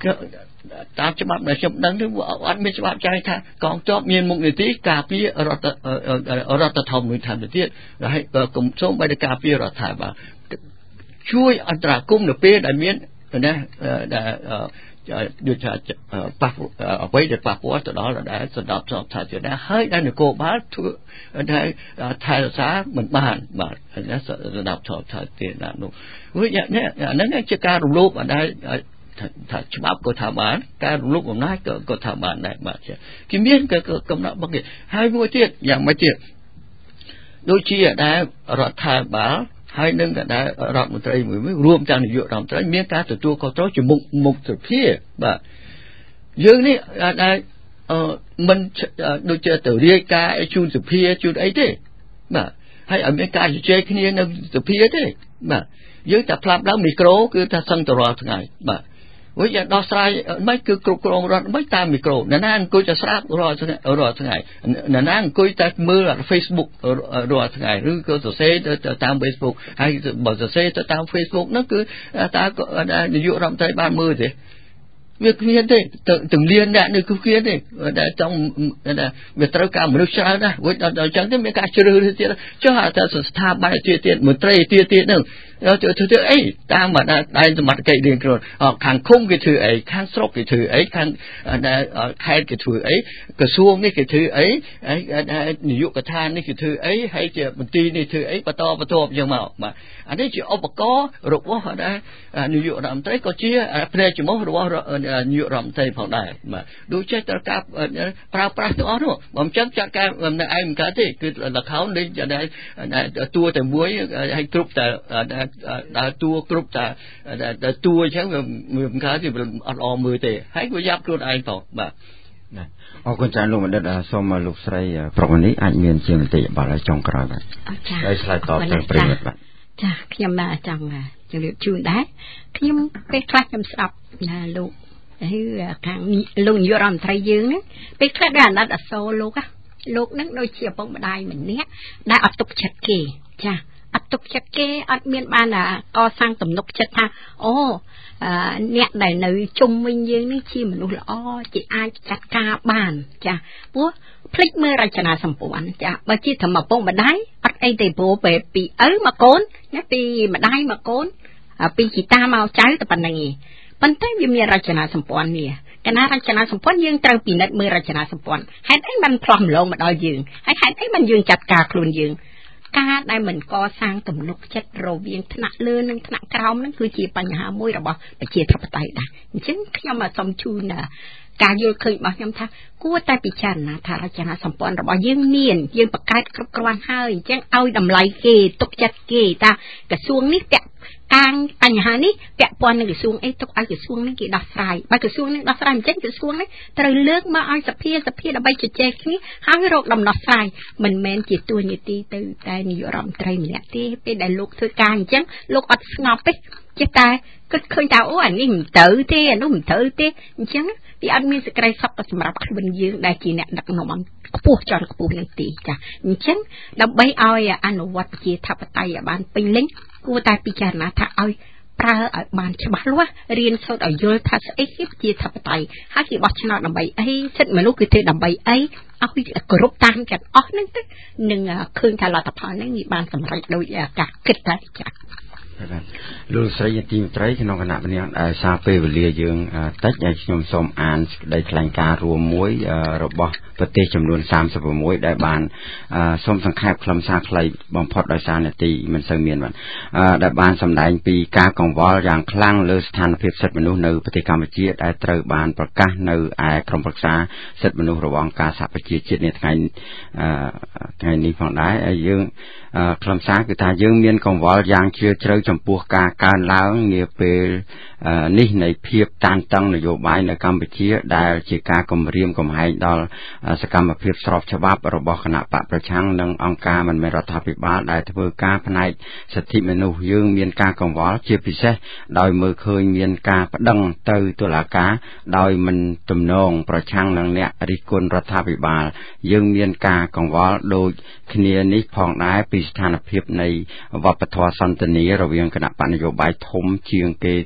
Speaker 7: តាមច្បាប់ដែលខ្ញុំដឹងទៅអត់មានច្បាប់ចែងថាកងទ័ពមានមុខនីតិការពាររដ្ឋរដ្ឋធម្មនុញ្ញថាទៀតហើយគុំសូមបីតែការពាររដ្ឋាភិបាលជួយអន្តរាគមន៍នៅពេលដែលមានណាដែលដូចថាប៉ះអ្វីដែលប៉ះពាល់ទៅដល់ដែលសណ្ដាប់សថាជាណាហើយដែលនគរបាលធ្វើដែលថែរក្សាមិនបានបាទណាសណ្ដាប់សថាជាណានោះវិញនេះអាហ្នឹងជាការរំលោភដែលថាច្បាប់ក៏ថាបានការរំលោភអំណាចក៏ក៏ថាបានដែរបាទគេមានកំណត់របស់គេហើយមួយទៀតយ៉ាងម៉េចទៀតដូចជាដែលរដ្ឋាភិបាលហើយនឹងដែលរដ្ឋមន្ត្រីមួយមួយរួមទាំងនាយករដ្ឋមន្ត្រីមានការទទួលខុសត្រូវជាមុខមុខសភាបាទយើងនេះដែលមិនដូចជាទៅរាយការណ៍ជូនសភាជូនអីទេបាទហើយអត់មានការជជែកគ្នានៅសភាទេបាទយើងតែផ្លាប់ឡើងមីក្រូគឺថាសឹងទៅរាល់ថ្ងៃបាទវិញយ៉ាងដោះស្រាយមិនគឺគ្រប់គ្រងរដ្ឋមិនតាមមីក្រូណានាអង្គុយតែស្ដាប់រាល់ថ្ងៃរាល់ថ្ងៃណានាអង្គុយតែមើល Facebook រាល់ថ្ងៃឬក៏សរសេរទៅតាម Facebook ហើយបើសរសេរទៅតាម Facebook នោះគឺតើនាយករដ្ឋមន្ត្រីបានមើលទេវាគ្មានទេទាំងលៀនអ្នកនេះគឺគ្មានទេតែចង់វាត្រូវការមនុស្សច្រើនណាស់វិញដល់អញ្ចឹងទៅមានការជ្រើសរើសទៀតចុះតែស្ថាប័នទៀតទៀតមន្ត្រីទៀតទៀតហ្នឹងធ្វើអីតាមដែនសមត្ថកិច្ចរៀងខ្លួនខាងឃុំគេធ្វើអីខាងស្រុកគេធ្វើអីខាងខេត្តគេធ្វើអីក្រសួងនេះគេធ្វើអីនាយកដ្ឋាននេះគេធ្វើអីហើយជាមន្ទីរនេះធ្វើអីបន្តបន្តអញ្ចឹងមកបាទអានេះជាឧបករណ៍របស់នាយករដ្ឋមន្ត្រីក៏ជាផ្នែកចំហរបស់នាយករដ្ឋមន្ត្រីផងដែរបាទដូចចេះតែការប្រើប្រាស់ទាំងអស់នោះបើមិនចឹងចាត់ការនៅឯមិនកើតទេគឺលខោនលេងតួតែមួយហើយគ្រប់តែដើរតួគ្រប់តែតួអញ្ចឹងវាមិនកើតទេវាអត់ល្អមើលទេហើយវាយ៉ាប់ខ្លួនឯងផងបាទ
Speaker 3: អរគុណច្រើនលោកបណ្ឌិតសូមលោកស្រីប្រុសនេះអាចមានជាមតិយោបល់ឲ្យចុងក្រោយបាទហើយឆ្លើយតបទៅប្រិយមិត្តបាទ
Speaker 1: ចាខ្ញុំបាទចង់ជម្រាបជូនដែរខ្ញុំពេលខ្លះខ្ញុំស្ដាប់ណាលោកហើយខាងលោកនាយករដ្ឋមន្ត្រីយើងណាពេលខ្លះដូចអាណិតអសូរលោកណាលោកនឹងដូចជាឪពុកម្ដាយម្នាក់ដែលអត់ទុកចិត្តគេចាអត់ទុកចិត្តគេអត់មានបានកសាងទំនុកចិត្តថាអូអ្នកដែលនៅជុំវិញយើងនេះជាមនុស្សល្អជាអាចចាត់ការបានចាព្រោះភ្លេចមើលរចនាសម្ព័ន្ធចាបើជាធម្មឪពុកម្ដាយអត់អីទេព្រោះពេលពីឪមកកូនណាពីម្ដាយមកកូនពីជីតាមកចៅតែប៉ុណ្្នឹងឯងប៉ុន្តែវាមានរចនាសម្ព័ន្ធនេះកណារចនាសម្ព័ន្ធយើងត្រូវពិនិត្យមើលរចនាសម្ព័ន្ធហេតុអីបានផ្លោះម្លងមកដល់យើងហើយហេតុអីបានយើងចាត់ការខ្លួនយើងការដែលមិនកសាងទំនុកចិត្តរវាងថ្នាក់លើនិងថ្នាក់ក្រោមនឹងគឺជាបញ្ហាមួយរបស់ប្រជាធិបតេយ្យដែរអញ្ចឹងខ្ញុំសូមជូនការយល់ឃើញរបស់ខ្ញុំថាគួរតែពិចារណាថារចនាសម្ព័ន្ធរបស់យើងមានយើងបង្កើតគ្រប់គ្រាន់ហើយអញ្ចឹងឲ្យតម្លៃគេទុកចិត្តគេថាក្រសួងនេះពាក់កាងបញ្ហានេះពាក់ព័ន្ធនឹងក្រសួងអីទុកឲ្យក្រសួងនេះគេដោះស្រាយបើក្រសួងនេះដោះស្រាយមិនចេញក្រសួងនេះត្រូវលើកមកឲ្យសភាសភាដើម្បីជជែកគ្នាហើយរកដំណោះស្រាយមិនមែនជាទួនាទីទៅតែនាយករដ្ឋមន្ត្រីម្នាក់ទេពេលដែលលោកធ្វើការអញ្ចឹងលោកអត់ស្ងប់ទេចេះតែគិតឃើញថាអូអានេះមិនត្រូវទេអានោះមិនត្រូវទេអញ្ចឹងវាអត់មានសេចក្តីសុខសម្រាប់ខ្លួនយើងដែលជាអ្នកដឹកនាំខ្ពស់ជាន់ខ្ពស់នឹងទេចាអញ្ចឹងដើម្បីឲ្យអនុវត្តប្រជាធិបតេយ្យឲ្យបានពេញលេញគួរតែពិចារណាថាឲ្យប្រើឲ្យបានច្បាស់លាស់រៀនសូត្រឲ្យយល់ថាស្អីជាប្រជាធិបតេយ្យហើយគេបោះឆ្នោតដើម្បីអីសិទ្ធិមនុស្សគឺធ្វើដើម្បីអីឲ្យគោរពតាមទាំងអស់ហ្នឹងទៅនឹងឃើញថាលទ្ធផលហ្នឹងវាបានសម្រេចដោយការគិតតែចា
Speaker 3: លោកស្រីយទីមត្រីក្នុងគណៈម្នាក់ដែលសារពេលវេលាយើងតិចហើយខ្ញុំសូមអានសេចក្តីថ្លែងការណ៍រួមមួយរបស់ប្រទេសចំនួនសាមសិប៦ដែលបានសូមសង្ខេបខ្លឹមសារខ្លីបំផុតដោយសារនាទីមិនសូវមានបាទដែលបានសម្ដែងពីការកង្វល់យ៉ាងខ្លាំងលើស្ថានភាពសិទ្ធិមនុស្សនៅប្រទេសកម្ពុជាដែលត្រូវបានប្រកាសនៅឯក្រុមប្រឹក្សាសិទ្ធិមនុស្សរបស់អង្គការសហប្រជាជាតិនាថ្ងៃថ្ងៃនេះផងដែរហើយយើងខ្លឹមសារគឺថាយើងមានកង្វល់យ៉ាងជ្រាលជ្រៅចំពោះការកើនឡើងនាពេលនេះនៃភាពតានតឹងនយោបាយនៅកម្ពុជាដែលជាការគំរាមកំហែងដល់សកម្មភាពស្របច្បាប់របស់គណៈបកប្រឆាំងនិងអង្គការមិនមែនរដ្ឋាភិបាលដែលធ្វើការផ្នែកសិទ្ធិមនុស្សយើងមានការកង្វល់ជាពិសេសដោយមើលឃើញមានការប្តឹងទៅតុលាការដោយមិនទំនងប្រឆាំងនឹងអ្នករិះគន់រដ្ឋាភិបាលយើងមានការកង្វល់ដូចគ្នានេះផងដែរពីស្ថានភាពនៃវប្បធម៌សន្តិនិករវាងគណៈបកនយោបាយធំជាងគេទាំង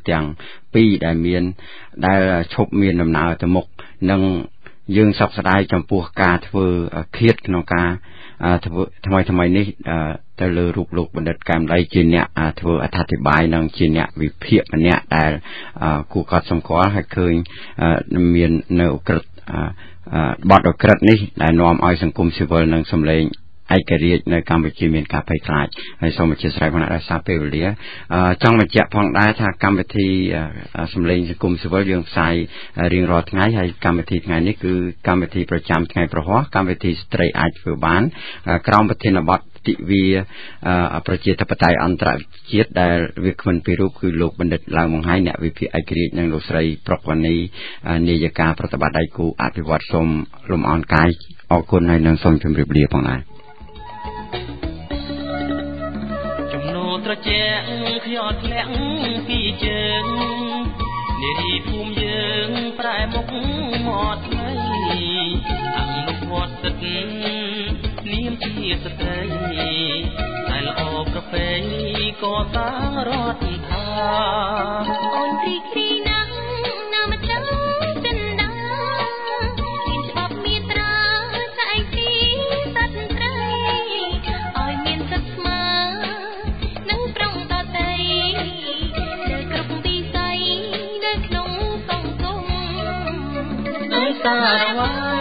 Speaker 3: ពីរដែលមានដែលឈប់មានដំណើរទៅមុខនិងយើងសោកស្ដាយចំពោះការធ្វើឃាតក្នុងការធ្វើថ្មីថ្មីនេះទៅលើរូបលោកបណ្ឌិតកែមលីជាអ្នកធ្វើអត្ថាធិប្បាយនិងជាអ្នកវិភាគម្នាក់ដែលគួរកត់សម្គាល់ហើយឃើញមាននៅក្រិតបទអក្រិតនេះដែលនាំឲ្យសង្គមស៊ីវិលនិងសម្លេងឯករាជ្យនៅកម្ពុជាមានការភ័យខ្លាចហើយសូមអធិស្ឋានផងដែរសារពេលវេលាចង់បញ្ជាក់ផងដែរថាកម្មវិធីសម្លេងសង្គមស៊ីវិលយើងផ្សាយរៀងរាល់ថ្ងៃហើយកម្មវិធីថ្ងៃនេះគឺកម្មវិធីប្រចាំថ្ងៃប្រហោះកម្មវិធីស្ត្រីអាចធ្វើបានក្រោមប្រធានបទទិវាប្រជាធិបតេយ្យអន្តរជាតិដែលវាគ្មិនពីររូបគឺលោកបណ្ឌិតឡើងបង្ហាញអ្នកវិភាគឯករាជ្យនិងលោកស្រីប្រុកវណ្ណីនាយិកាប្រតិបត្តិដៃគូអភិវឌ្ឍសូមលំអរកាយអរគុណហើយនិងសូមជម្រាបលាផងដែរ
Speaker 2: ត្រជាក់ខ្យល់ធ្លាក់ពីជើងនារីភូមិយើងប្រែមុខមកថ្មីអនុវត្តសិទ្ធិនាមជាស្ត្រីតែល្អប្រពៃក៏តាំងរដ្ឋថាអូនព្រីគ្រីណាស់ណាមចៅចិនដាមានច្បាប់មានត្រាស្អែកពីសត្វត្រីឲ្យមានសិទ្ធិស្មើសារវ៉ា